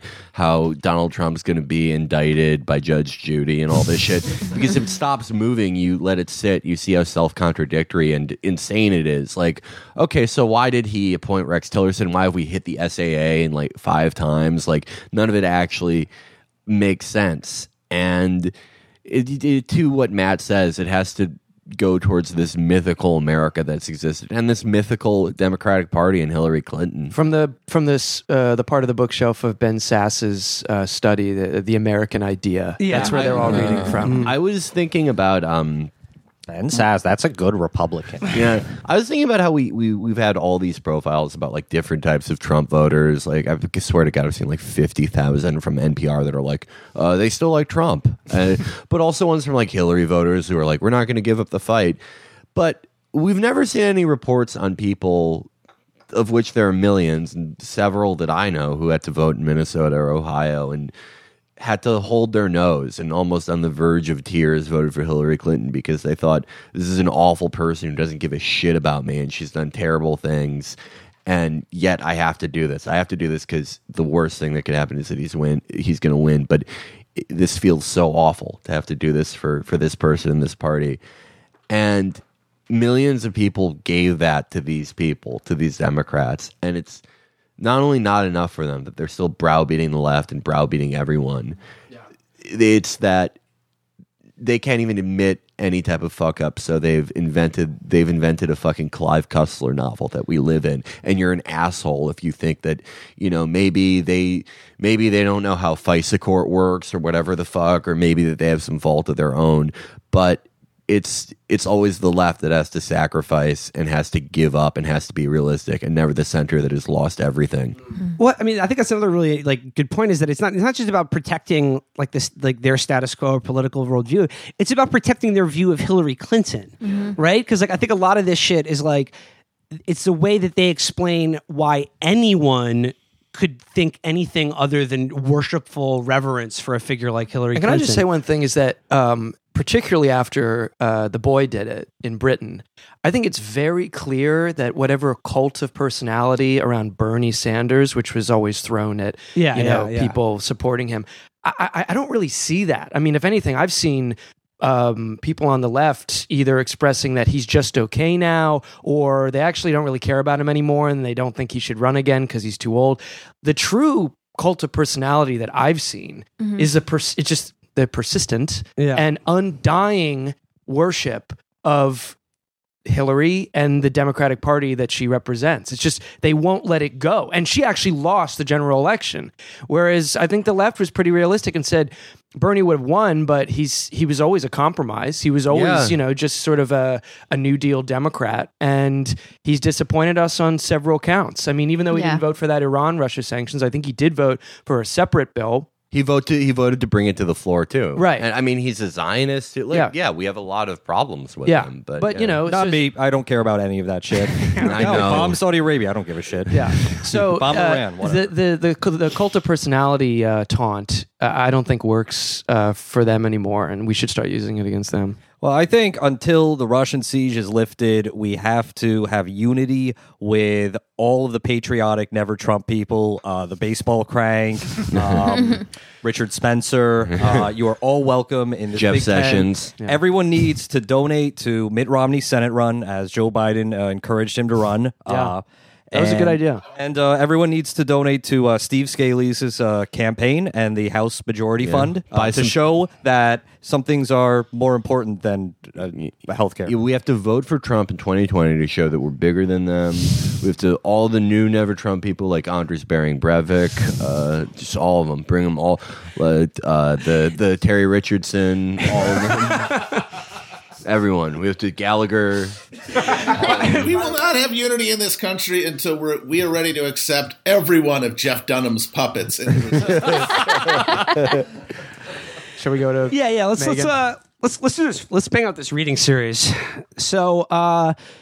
Donald Trump's going to be indicted by Judge Judy and all this shit. Because if it stops moving, you let it sit, you see how self-contradictory and insane it is. Like, okay, so why did he appoint Rex Tillerson? Why have we hit the SAA in like 5 times? Like, none of it actually makes sense. And to what Matt says, it has to go towards this mythical America that's existed and this mythical Democratic Party and Hillary Clinton. From the part of the bookshelf of Ben Sass's study, the American Idea. Yeah. That's where they're all reading from. I was thinking about Ben Sass, that's a good Republican. yeah, I was thinking about how we've had all these profiles about like different types of Trump voters. Like, I swear to God, I've seen like 50,000 from NPR that are like, they still like Trump, but also ones from like Hillary voters who are like, we're not going to give up the fight. But we've never seen any reports on people, of which there are millions, and several that I know, who had to vote in Minnesota or Ohio and had to hold their nose and almost on the verge of tears voted for Hillary Clinton because they thought, this is an awful person who doesn't give a shit about me and she's done terrible things, and yet I have to do this. I have to do this because the worst thing that could happen is that he's going to win. But this feels so awful to have to do this for this person in this party. And millions of people gave that to these people, to these Democrats, and it's not only not enough for them, that they're still browbeating the left and browbeating everyone. Yeah. It's that they can't even admit any type of fuck up, so they've invented a fucking Clive Cussler novel that we live in, and you're an asshole if you think that, you know, maybe they don't know how FISA court works or whatever the fuck, or maybe that they have some fault of their own, but it's always the left that has to sacrifice and has to give up and has to be realistic, and never the center that has lost everything. Well, I mean, I think that's another really good point, is that it's not just about protecting their status quo or political worldview. It's about protecting their view of Hillary Clinton, right? Because I think a lot of this shit is it's the way that they explain why anyone could think anything other than worshipful reverence for a figure like Hillary Clinton. Can I just say one thing is that particularly after The Boy did it in Britain, I think it's very clear that whatever cult of personality around Bernie Sanders, which was always thrown at people supporting him, I don't really see that. I mean, if anything, I've seen people on the left either expressing that he's just okay now, or they actually don't really care about him anymore and they don't think he should run again because he's too old. The true cult of personality that I've seen is it's just the persistent and undying worship of Hillary and the Democratic Party that she represents. It's just they won't let it go. And she actually lost the general election. Whereas I think the left was pretty realistic and said Bernie would have won, but he was always a compromise. He was always, just sort of a New Deal Democrat. And he's disappointed us on several counts. I mean, even though he didn't vote for that Iran-Russia sanctions, I think he did vote for a separate bill. He voted to bring it to the floor too, right? And I mean, he's a Zionist too. We have a lot of problems with him, but not me. I don't care about any of that shit. I know. Bomb Saudi Arabia. I don't give a shit. Yeah. So bomb Iran. The cult of personality taunt, I don't think works for them anymore, and we should start using it against them. Well, I think until the Russian siege is lifted, we have to have unity with all of the patriotic Never Trump people, the baseball crank, Richard Spencer. You are all welcome in this Jeff Big Sessions. Ten. Yeah. Everyone needs to donate to Mitt Romney's Senate run, as Joe Biden encouraged him to run. That was a good idea. And everyone needs to donate to Steve Scalise' campaign and the House Majority Fund to show that some things are more important than healthcare. We have to vote for Trump in 2020 to show that we're bigger than them. We have to, all the new Never Trump people like Andres Bering Breivik, just all of them, bring them all, the Terry Richardson, all of them. Everyone. We have to Gallagher. We will not have unity in this country until we are ready to accept every one of Jeff Dunham's puppets. Shall we go to? Yeah. Let's do this. Let's bang out this reading series. So we're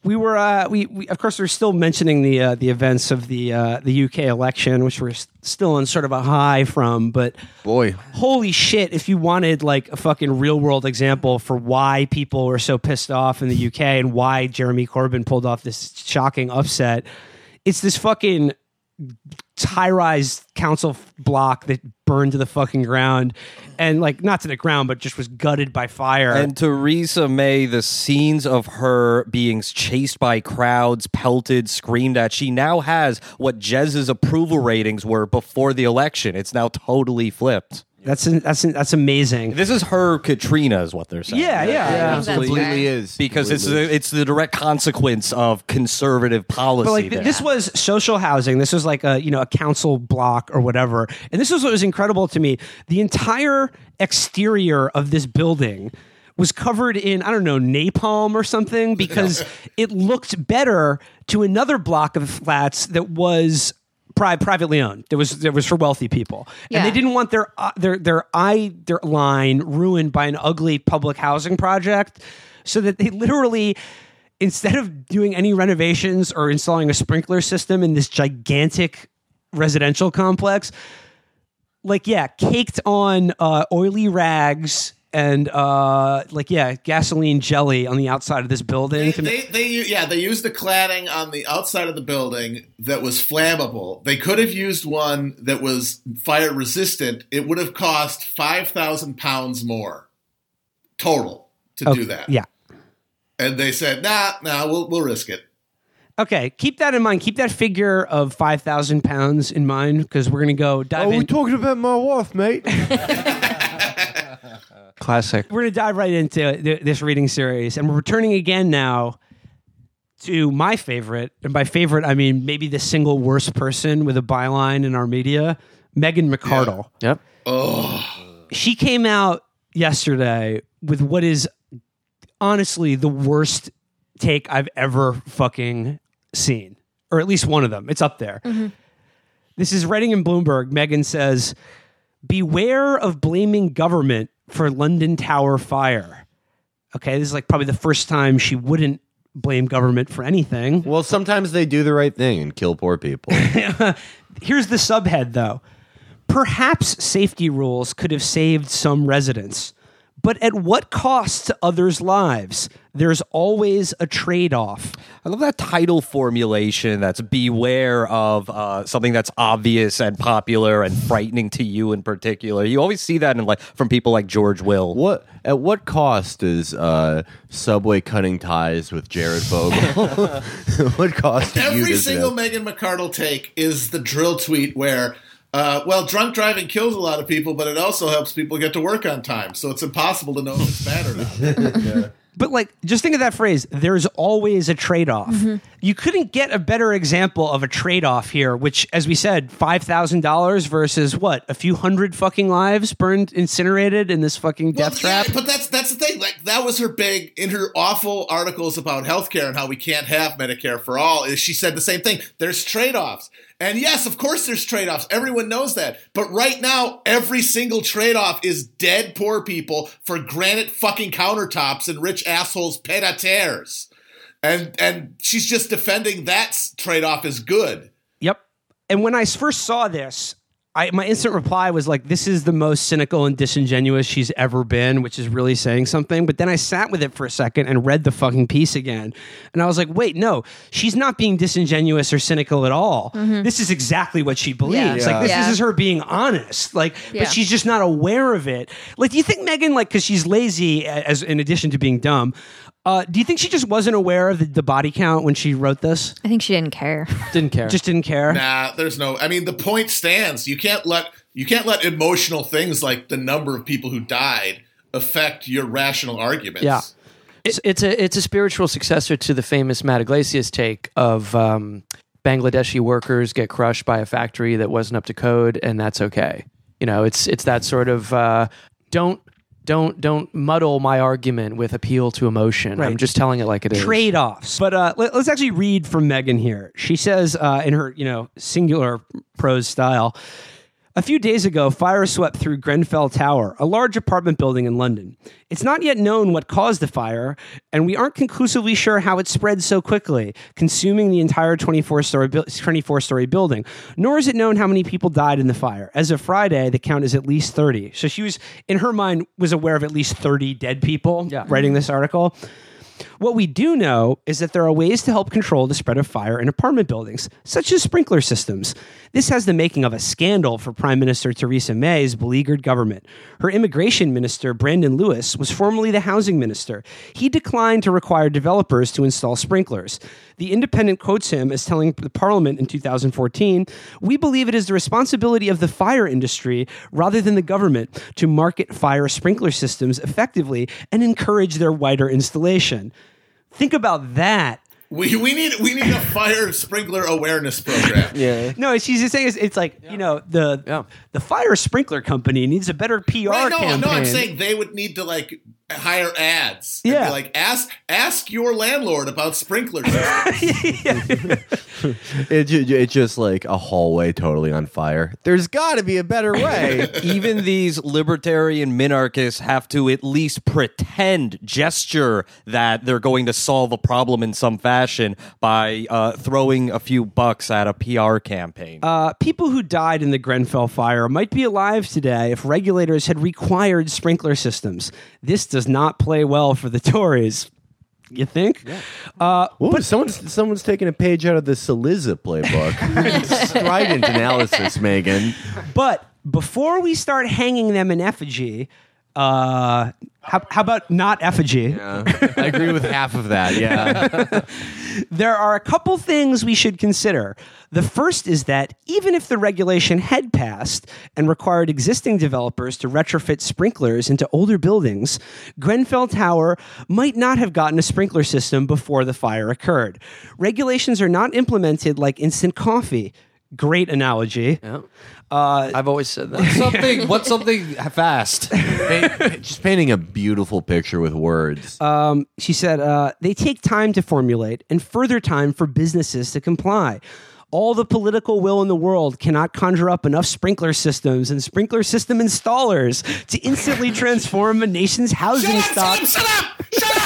we were we of course we're still mentioning the events of the UK election, which we're still on sort of a high from, but Boy. holy shit, if you wanted like a fucking real world example for why people were so pissed off in the UK and why Jeremy Corbyn pulled off this shocking upset, it's this fucking high-rise council block that burned to the fucking ground, and like not to the ground, but just was gutted by fire. And Theresa May, the scenes of her being chased by crowds, pelted, screamed at, she now has what Jez's approval ratings were before the election. It's now totally flipped. That's amazing. This is her Katrina, is what they're saying. Yeah. That's Completely fair. is. Because Completely it's the direct consequence of conservative policy. But like there. this was social housing. This was like a council block or whatever. And this was what was incredible to me. The entire exterior of this building was covered in, I don't know, napalm or something, because it looked better to another block of flats that was privately owned. There was for wealthy people, Yeah. and they didn't want their line ruined by an ugly public housing project, so that they literally, instead of doing any renovations or installing a sprinkler system in this gigantic residential complex, caked on oily rags and gasoline jelly on the outside of this building. They used the cladding on the outside of the building that was flammable. They could have used one that was fire resistant. It would have cost £5,000 more total to do that. Yeah. And they said, nah, we'll risk it. Okay, keep that in mind. Keep that figure of £5,000 in mind, because we're going to go dive in. talking about my wife, mate? Classic. We're going to dive right into this reading series, and we're returning again now to my favorite. And by favorite, I mean maybe the single worst person with a byline in our media, Meghan McArdle. Yep. She came out yesterday with what is honestly the worst take I've ever fucking seen, or at least one of them. It's up there. Mm-hmm. This is writing in Bloomberg. Meghan says, "Beware of blaming government for London Tower fire." Okay, this is like probably the first time she wouldn't blame government for anything. Well, sometimes they do the right thing and kill poor people. Here's the subhead, though. Perhaps safety rules could have saved some residents, but at what cost to others' lives? There's always a trade-off. I love that title formulation. That's beware of something that's obvious and popular and frightening to you in particular. You always see that from people like George Will. At what cost is Subway cutting ties with Jared Vogel? What cost to you Every does single that? Meghan McArdle take is the drill tweet where, drunk driving kills a lot of people, but it also helps people get to work on time. So it's impossible to know if it's bad or not. But just think of that phrase, there's always a trade-off. Mm-hmm. You couldn't get a better example of a trade-off here, which, as we said, $5,000 versus what? A few hundred fucking lives burned, incinerated in this fucking death trap? Yeah, but that's the thing. Like, that was her big, in her awful articles about healthcare and how we can't have Medicare for all, is she said the same thing. There's trade-offs. And yes, of course there's trade-offs. Everyone knows that. But right now, every single trade-off is dead poor people for granite fucking countertops and rich assholes pied-à-terres. And she's just defending that trade-off as good. Yep. And when I first saw this, my instant reply was like, this is the most cynical and disingenuous she's ever been, which is really saying something. But then I sat with it for a second and read the fucking piece again. And I was like, wait, no, she's not being disingenuous or cynical at all. Mm-hmm. This is exactly what she believes. Yeah. Like, this is her being honest. Like, Yeah. but she's just not aware of it. Like, do you think Meghan, because she's lazy, as in addition to being dumb, do you think she just wasn't aware of the body count when she wrote this? I think she didn't care. Didn't care. Just didn't care? Nah, there's no. I mean, the point stands. You can't let emotional things like the number of people who died affect your rational arguments. Yeah. It's a spiritual successor to the famous Matt Iglesias take of Bangladeshi workers get crushed by a factory that wasn't up to code, and that's okay. It's that sort of don't muddle my argument with appeal to emotion. Right. I'm just telling it like it is. Trade-offs. But let's actually read from Meghan here. She says in her singular prose style, A few days ago, fire swept through Grenfell Tower, a large apartment building in London. It's not yet known what caused the fire, and we aren't conclusively sure how it spread so quickly, consuming the entire 24-story building, nor is it known how many people died in the fire. As of Friday, the count is at least 30. So she was, in her mind, was aware of at least 30 dead people writing this article. What we do know is that there are ways to help control the spread of fire in apartment buildings, such as sprinkler systems. This has the making of a scandal for Prime Minister Theresa May's beleaguered government. Her immigration minister, Brandon Lewis, was formerly the housing minister. He declined to require developers to install sprinklers. The Independent quotes him as telling the Parliament in 2014, "We believe it is the responsibility of the fire industry rather than the government to market fire sprinkler systems effectively and encourage their wider installation." Think about that. We need a fire sprinkler awareness program. Yeah. No, she's just saying it's like, the fire sprinkler company needs a better PR campaign. No, I'm saying they would need to like hire ads. And Yeah. be like ask your landlord about sprinkler systems. It's just like a hallway totally on fire. There's got to be a better way. Even these libertarian minarchists have to at least gesture that they're going to solve a problem in some fashion by throwing a few bucks at a PR campaign. People who died in the Grenfell fire might be alive today if regulators had required sprinkler systems. This does not play well for the Tories. You think? Yeah. Ooh, someone's taking a page out of the Saliza playbook. Strident analysis, Megan. But before we start hanging them in effigy, how about not effigy? Yeah, I agree with half of that. Yeah. There are a couple things we should consider. The first is that even if the regulation had passed and required existing developers to retrofit sprinklers into older buildings, Grenfell Tower might not have gotten a sprinkler system before the fire occurred. Regulations are not implemented like instant coffee. Great analogy. Yeah. I've always said that. What's something fast? Just painting a beautiful picture with words. She said, they take time to formulate and further time for businesses to comply. All the political will in the world cannot conjure up enough sprinkler systems and sprinkler system installers to instantly transform a nation's housing stock. Shut up!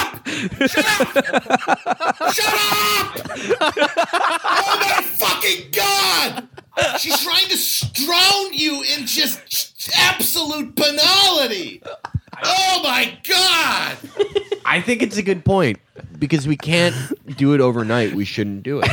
Oh my fucking God! She's trying to drown you in just absolute banality. Oh my God! I think it's a good point because we can't do it overnight. We shouldn't do it.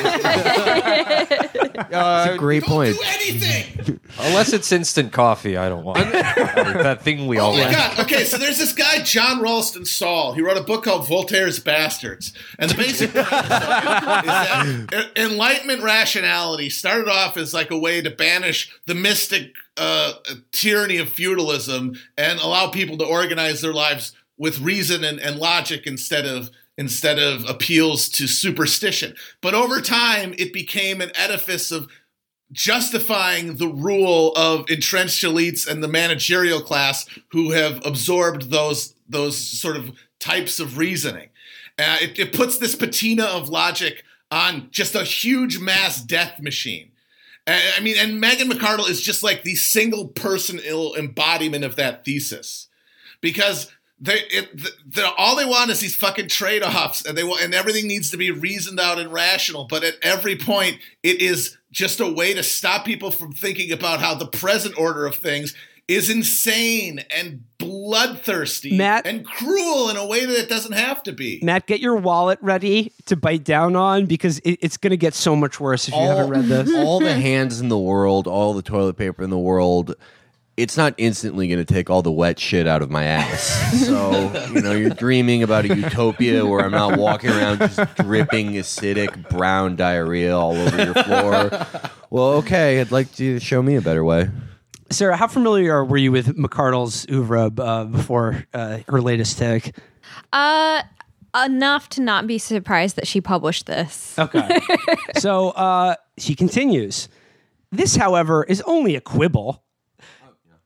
It's a great point. Don't do anything. Unless it's instant coffee, I don't want it. That thing we all Oh my like. God. Okay, so there's this guy, John Ralston Saul. He wrote a book called Voltaire's Bastards. And the basic point is that Enlightenment rationality started off as like a way to banish the mystic tyranny of feudalism and allow people to organize their lives with reason and logic instead of appeals to superstition. But over time, it became an edifice of justifying the rule of entrenched elites and the managerial class who have absorbed those sort of types of reasoning. It puts this patina of logic on just a huge mass death machine. I mean, and Meghan McArdle is just like the single person embodiment of that thesis, because all they want is these fucking trade-offs, and everything needs to be reasoned out and rational. But at every point, it is just a way to stop people from thinking about how the present order of things is insane and bloodthirsty and cruel in a way that it doesn't have to be. Matt, get your wallet ready to bite down on, because it's going to get so much worse if you haven't read this. All the hands in the world, all the toilet paper in the world, it's not instantly going to take all the wet shit out of my ass. So, you're dreaming about a utopia where I'm not walking around just dripping acidic brown diarrhea all over your floor. Well, okay, I'd like you to show me a better way. Sarah, how familiar were you with McArdle's oeuvre before her latest take? Enough to not be surprised that she published this. Okay. So she continues. This, however, is only a quibble.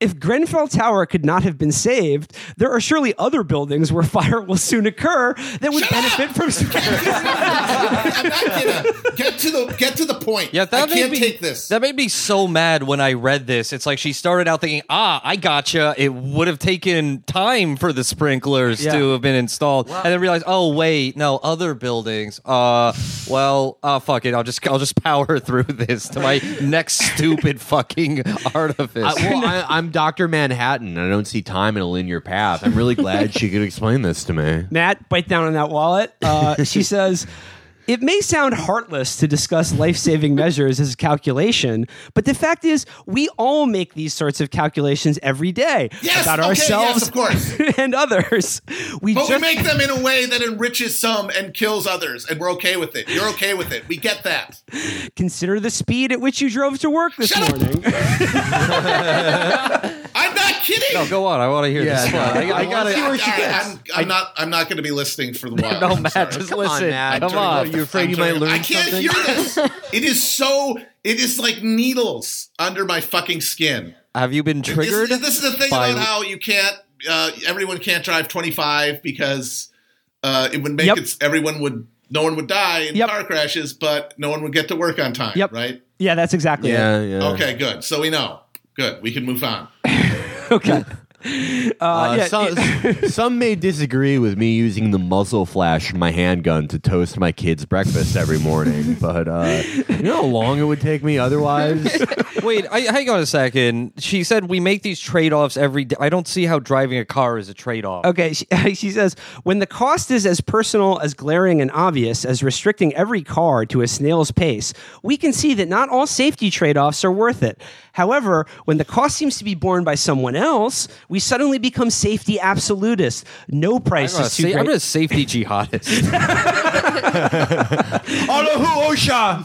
If Grenfell Tower could not have been saved, there are surely other buildings where fire will soon occur that would benefit from. I'm not gonna get to the point. Yeah, I can't take this. That made me so mad when I read this. It's like she started out thinking, I gotcha. It would have taken time for the sprinklers to have been installed, and then realized, oh wait, no, other buildings. Fuck it. I'll just power through this to my next stupid fucking artifice. I'm Dr. Manhattan. I don't see time in a linear path. I'm really glad she could explain this to me. Matt, bite down on that wallet. She says, it may sound heartless to discuss life-saving measures as a calculation, but the fact is we all make these sorts of calculations every day about ourselves of course. and others. We make them in a way that enriches some and kills others, and we're okay with it. You're okay with it. We get that. Consider the speed at which you drove to work this morning. I'm not kidding. No, go on. I want to hear this. No, I gotta see where she gets. I'm not going to be listening for the while. No, Matt, just listen. Come on. You're afraid you might learn I can't something? hear this. It is like needles under my fucking skin. Have you been triggered? This is the thing about how you can't. Everyone can't drive 25 because it would make no one would die in car crashes, but no one would get to work on time. Right? Yeah, that's exactly it. Yeah. Okay, good. So we know. Good. We can move on. Okay. Some may disagree with me using the muzzle flash from my handgun to toast my kids' breakfast every morning, but you know how long it would take me otherwise? Wait, hang on a second. She said we make these trade-offs every day. I don't see how driving a car is a trade-off. Okay, she says, when the cost is as personal, as glaring and obvious as restricting every car to a snail's pace, we can see that not all safety trade-offs are worth it. However, when the cost seems to be borne by someone else, we suddenly become safety absolutists. No price is too great. I'm a safety jihadist. Allahu Osha!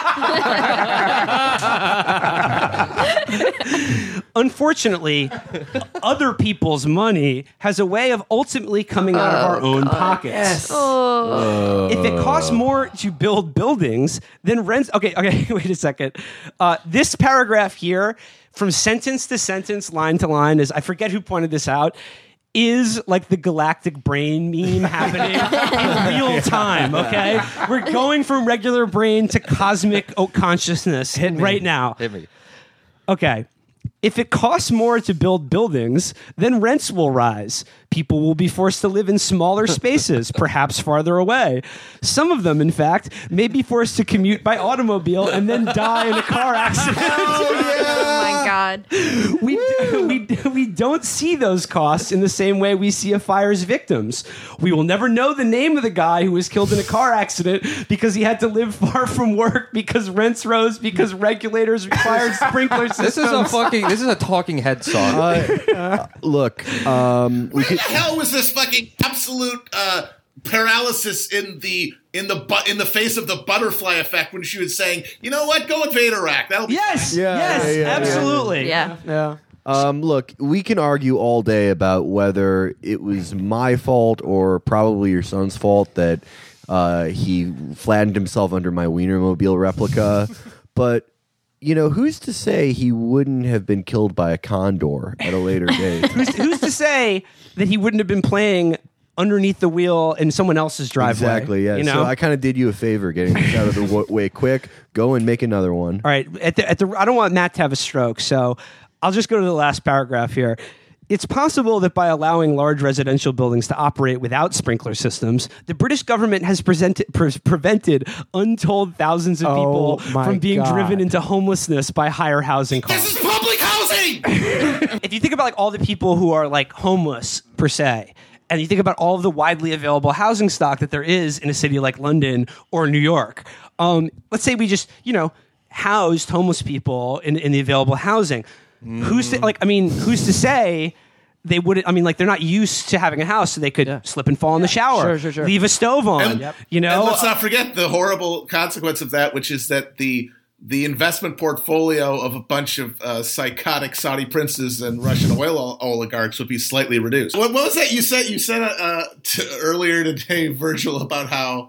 Unfortunately, other people's money has a way of ultimately coming out of our own pockets. Yes. Oh. If it costs more to build buildings, then rents... Okay, wait a second. This paragraph here, from sentence to sentence, line to line, is, I forget who pointed this out, is like the galactic brain meme happening in real time, okay? We're going from regular brain to cosmic consciousness right now. Hit me. Okay. If it costs more to build buildings, then rents will rise. People will be forced to live in smaller spaces, perhaps farther away. Some of them, in fact, may be forced to commute by automobile and then die in a car accident. Oh my God. We don't see those costs in the same way we see a fire's victims. We will never know the name of the guy who was killed in a car accident because he had to live far from work, because rents rose, because regulators required sprinkler systems. This is a talking head song. Look, Where the hell was this fucking absolute paralysis in the face of the butterfly effect when she was saying, you know what, go invade Iraq? That'll be Yes, absolutely. Yeah. look, we can argue all day about whether it was my fault or probably your son's fault that he flattened himself under my Wienermobile replica, but you know, who's to say he wouldn't have been killed by a condor at a later date? Who's to say that he wouldn't have been playing underneath the wheel in someone else's driveway? Exactly, yeah. You know? So I kind of did you a favor getting this out of the way quick. Go and make another one. All right. I don't want Matt to have a stroke, so I'll just go to the last paragraph here. It's possible that by allowing large residential buildings to operate without sprinkler systems, the British government has prevented untold thousands of people from being driven into homelessness by higher housing costs. This is public housing! If you think about like all the people who are like homeless per se, and you think about all of the widely available housing stock that there is in a city like London or New York, let's say we just, housed homeless people in the available housing. Who's to say they wouldn't? I mean, like they're not used to having a house, so they could slip and fall in the shower, Sure. leave a stove on. And let's not forget the horrible consequence of that, which is that the investment portfolio of a bunch of psychotic Saudi princes and Russian oil oligarchs would be slightly reduced. What was that you said? You said earlier today, Virgil, about how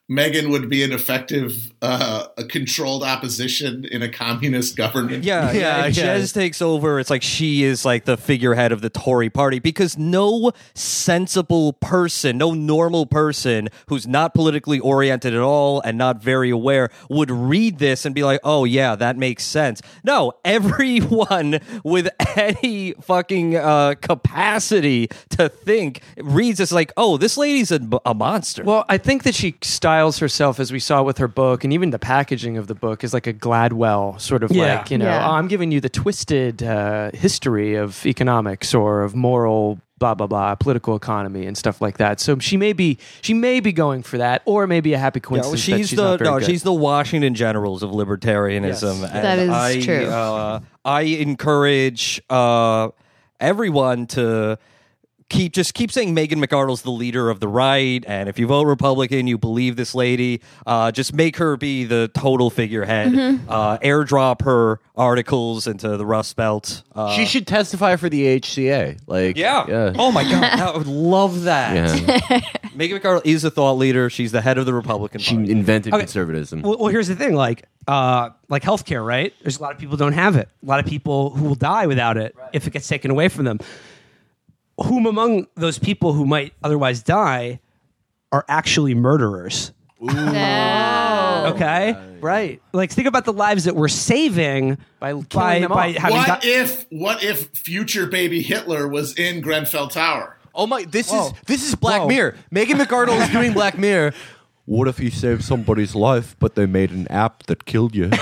Megan would be an effective, a controlled opposition in a communist government. Yeah. Jez takes over. It's like she is like the figurehead of the Tory party because no sensible person, no normal person who's not politically oriented at all and not very aware would read this and be like, oh, yeah, that makes sense. No, everyone with any fucking capacity to think reads this like, oh, this lady's a monster. Well, I think that she styles herself, as we saw with her book, and even the packaging of the book is like a Gladwell sort of Yeah. like, oh, I'm giving you the twisted history of economics or of moral blah blah blah, political economy and stuff like that. So she may be going for that, or maybe a happy coincidence. that she's not very good. She's the Washington Generals of libertarianism. Yes. And That is true. I encourage everyone to keep saying Megan McArdle's the leader of the right, and if you vote Republican, you believe this lady. Just make her be the total figurehead. Airdrop her articles into the Rust Belt. She should testify for the HCA. Like, yeah. Oh my God, I would love that. Yeah. Megan McArdle is a thought leader. She's the head of the Republican She Party. invented conservatism. Well, here's the thing, like healthcare, right? There's a lot of people who don't have it. A lot of people who will die without it if it gets taken away from them. Whom among those people who might otherwise die are actually murderers? Okay, right. Like, think about the lives that we're saving By killing them off. having What if future baby Hitler was in Grenfell Tower? Oh my! This is Black Mirror. Megan McArdle is doing Black Mirror. What if you saved somebody's life, but they made an app that killed you?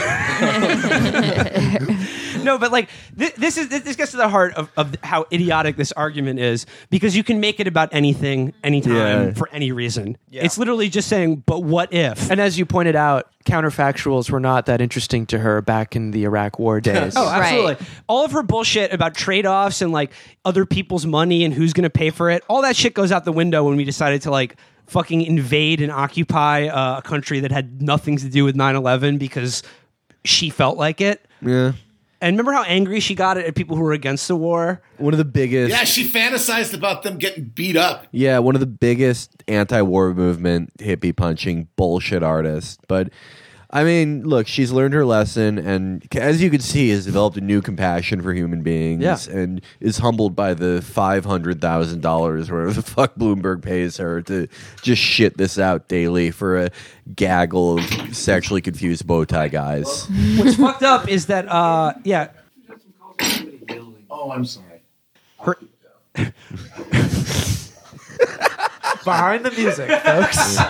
No, but like this gets to the heart of how idiotic this argument is, because you can make it about anything, anytime, for any reason. Yeah. It's literally just saying, but what if? And as you pointed out, counterfactuals were not that interesting to her back in the Iraq War days. Oh, absolutely. Right. All of her bullshit about trade-offs and like other people's money and who's going to pay for it, all that shit goes out the window when we decided to like fucking invade and occupy a country that had nothing to do with 9/11 because she felt like it. Yeah. And remember how angry she got at people who were against the war? One of the biggest. Yeah, she fantasized about them getting beat up. Yeah, one of the biggest anti-war movement hippie punching bullshit artists. But I mean, look, she's learned her lesson, and as you can see, has developed a new compassion for human beings, and is humbled by the $500,000 whatever the fuck Bloomberg pays her to just shit this out daily for a gaggle of sexually confused bow tie guys. What's fucked up is that, Oh, I'm sorry. Behind the music, folks.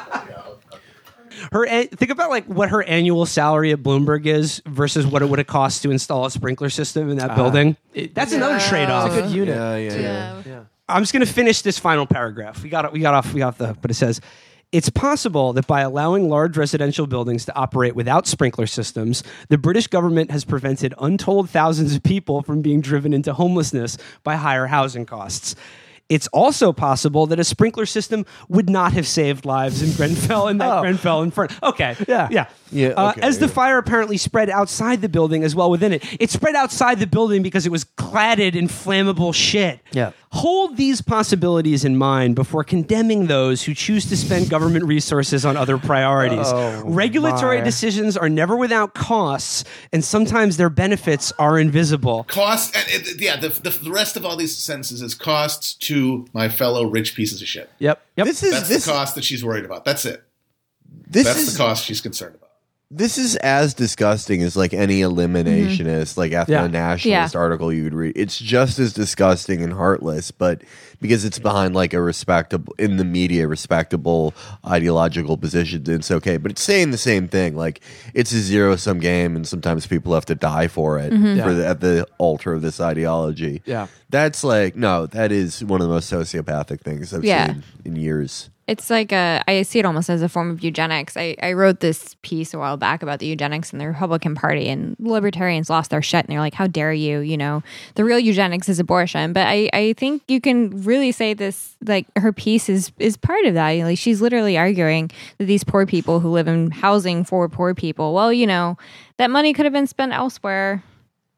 think about like what her annual salary at Bloomberg is versus what it would have cost to install a sprinkler system in that building. That's another trade-off. It's a good unit. I'm just going to finish this final paragraph. We got off the hook, but it says, it's possible that by allowing large residential buildings to operate without sprinkler systems, the British government has prevented untold thousands of people from being driven into homelessness by higher housing costs. It's also possible that a sprinkler system would not have saved lives in Grenfell and that Grenfell Inferno. Okay. Yeah. As the fire apparently spread outside the building as well within it. It spread outside the building because it was cladded in flammable shit. Yeah. Hold these possibilities in mind before condemning those who choose to spend government resources on other priorities. Regulatory decisions are never without costs, and sometimes their benefits are invisible. Cost, and the rest of all these sentences is costs to my fellow rich pieces of shit. Yep. That's the cost that she's worried about. That's it. That's the cost she's concerned about. This is as disgusting as like any eliminationist, like ethno-nationalist article you would read. It's just as disgusting and heartless, but because it's behind like a respectable, in the media, respectable ideological position, it's okay. But it's saying the same thing. Like, it's a zero-sum game, and sometimes people have to die for it at the altar of this ideology. Yeah. That's like, no, that is one of the most sociopathic things I've seen in years. It's like I see it almost as a form of eugenics. I wrote this piece a while back about the eugenics in the Republican Party, and libertarians lost their shit, and they're like, how dare you, the real eugenics is abortion. But I think you can really say this, like, her piece is part of that. Like, she's literally arguing that these poor people who live in housing for poor people, well, that money could have been spent elsewhere.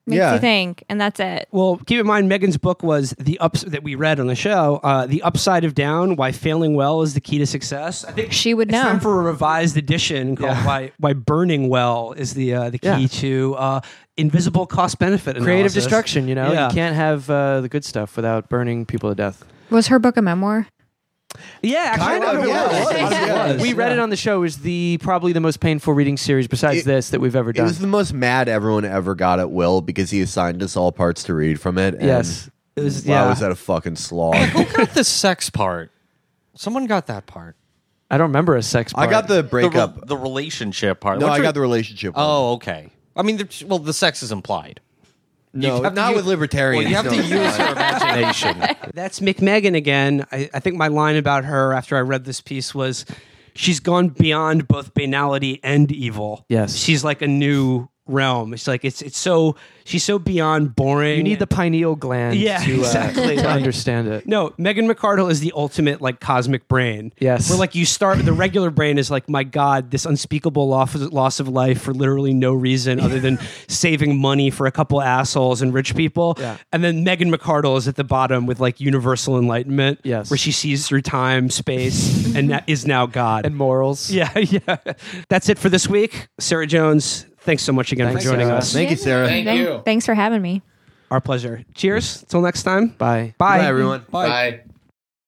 Makes you think, and that's it. Well, keep in mind, Megan's book was that we read on the show, The Upside of Down, Why Failing Well is the Key to Success. I think She would it's know. time for a revised edition called Why Burning Well is the key to invisible cost-benefit analysis. Creative destruction, you Yeah. can't have the good stuff without burning people to death. Was her book a memoir? Yeah, Kind actually, of, yeah. it was. We read it on the show. It was probably the most painful reading series besides this that we've ever It done. was the most mad everyone ever got at Will because he assigned us all parts to read from it. And Yes. It was, wow, was that a fucking slog? Who got the sex part? Someone got that part. I don't remember a sex part. I got the breakup. The relationship part. No, What's I your- got the relationship one. Oh, okay. I mean, the sex is implied. no, You have to not use- with libertarians. Well, you have to no. use your imagination. That's McMegan again. I think my line about her after I read this piece was, she's gone beyond both banality and evil. Yes. She's like a new realm. It's like it's so she's so beyond boring. You need the pineal gland to, exactly. to Like, understand it. No, Megan McArdle is the ultimate like cosmic brain. Yes. Where like you start, the regular brain is like, my God, this unspeakable loss of life for literally no reason other than saving money for a couple assholes and rich people. Yeah. And then Megan McArdle is at the bottom with like universal enlightenment. Yes. Where she sees through time, space, and is now God. And morals. yeah. That's it for this week. Sarah Jones, thanks so much again Thanks, for joining Sarah. us. Thank you, Sarah. Thank you. Thanks for having me. Our pleasure. Cheers. Till next time. Bye. Bye. Bye, everyone. Bye.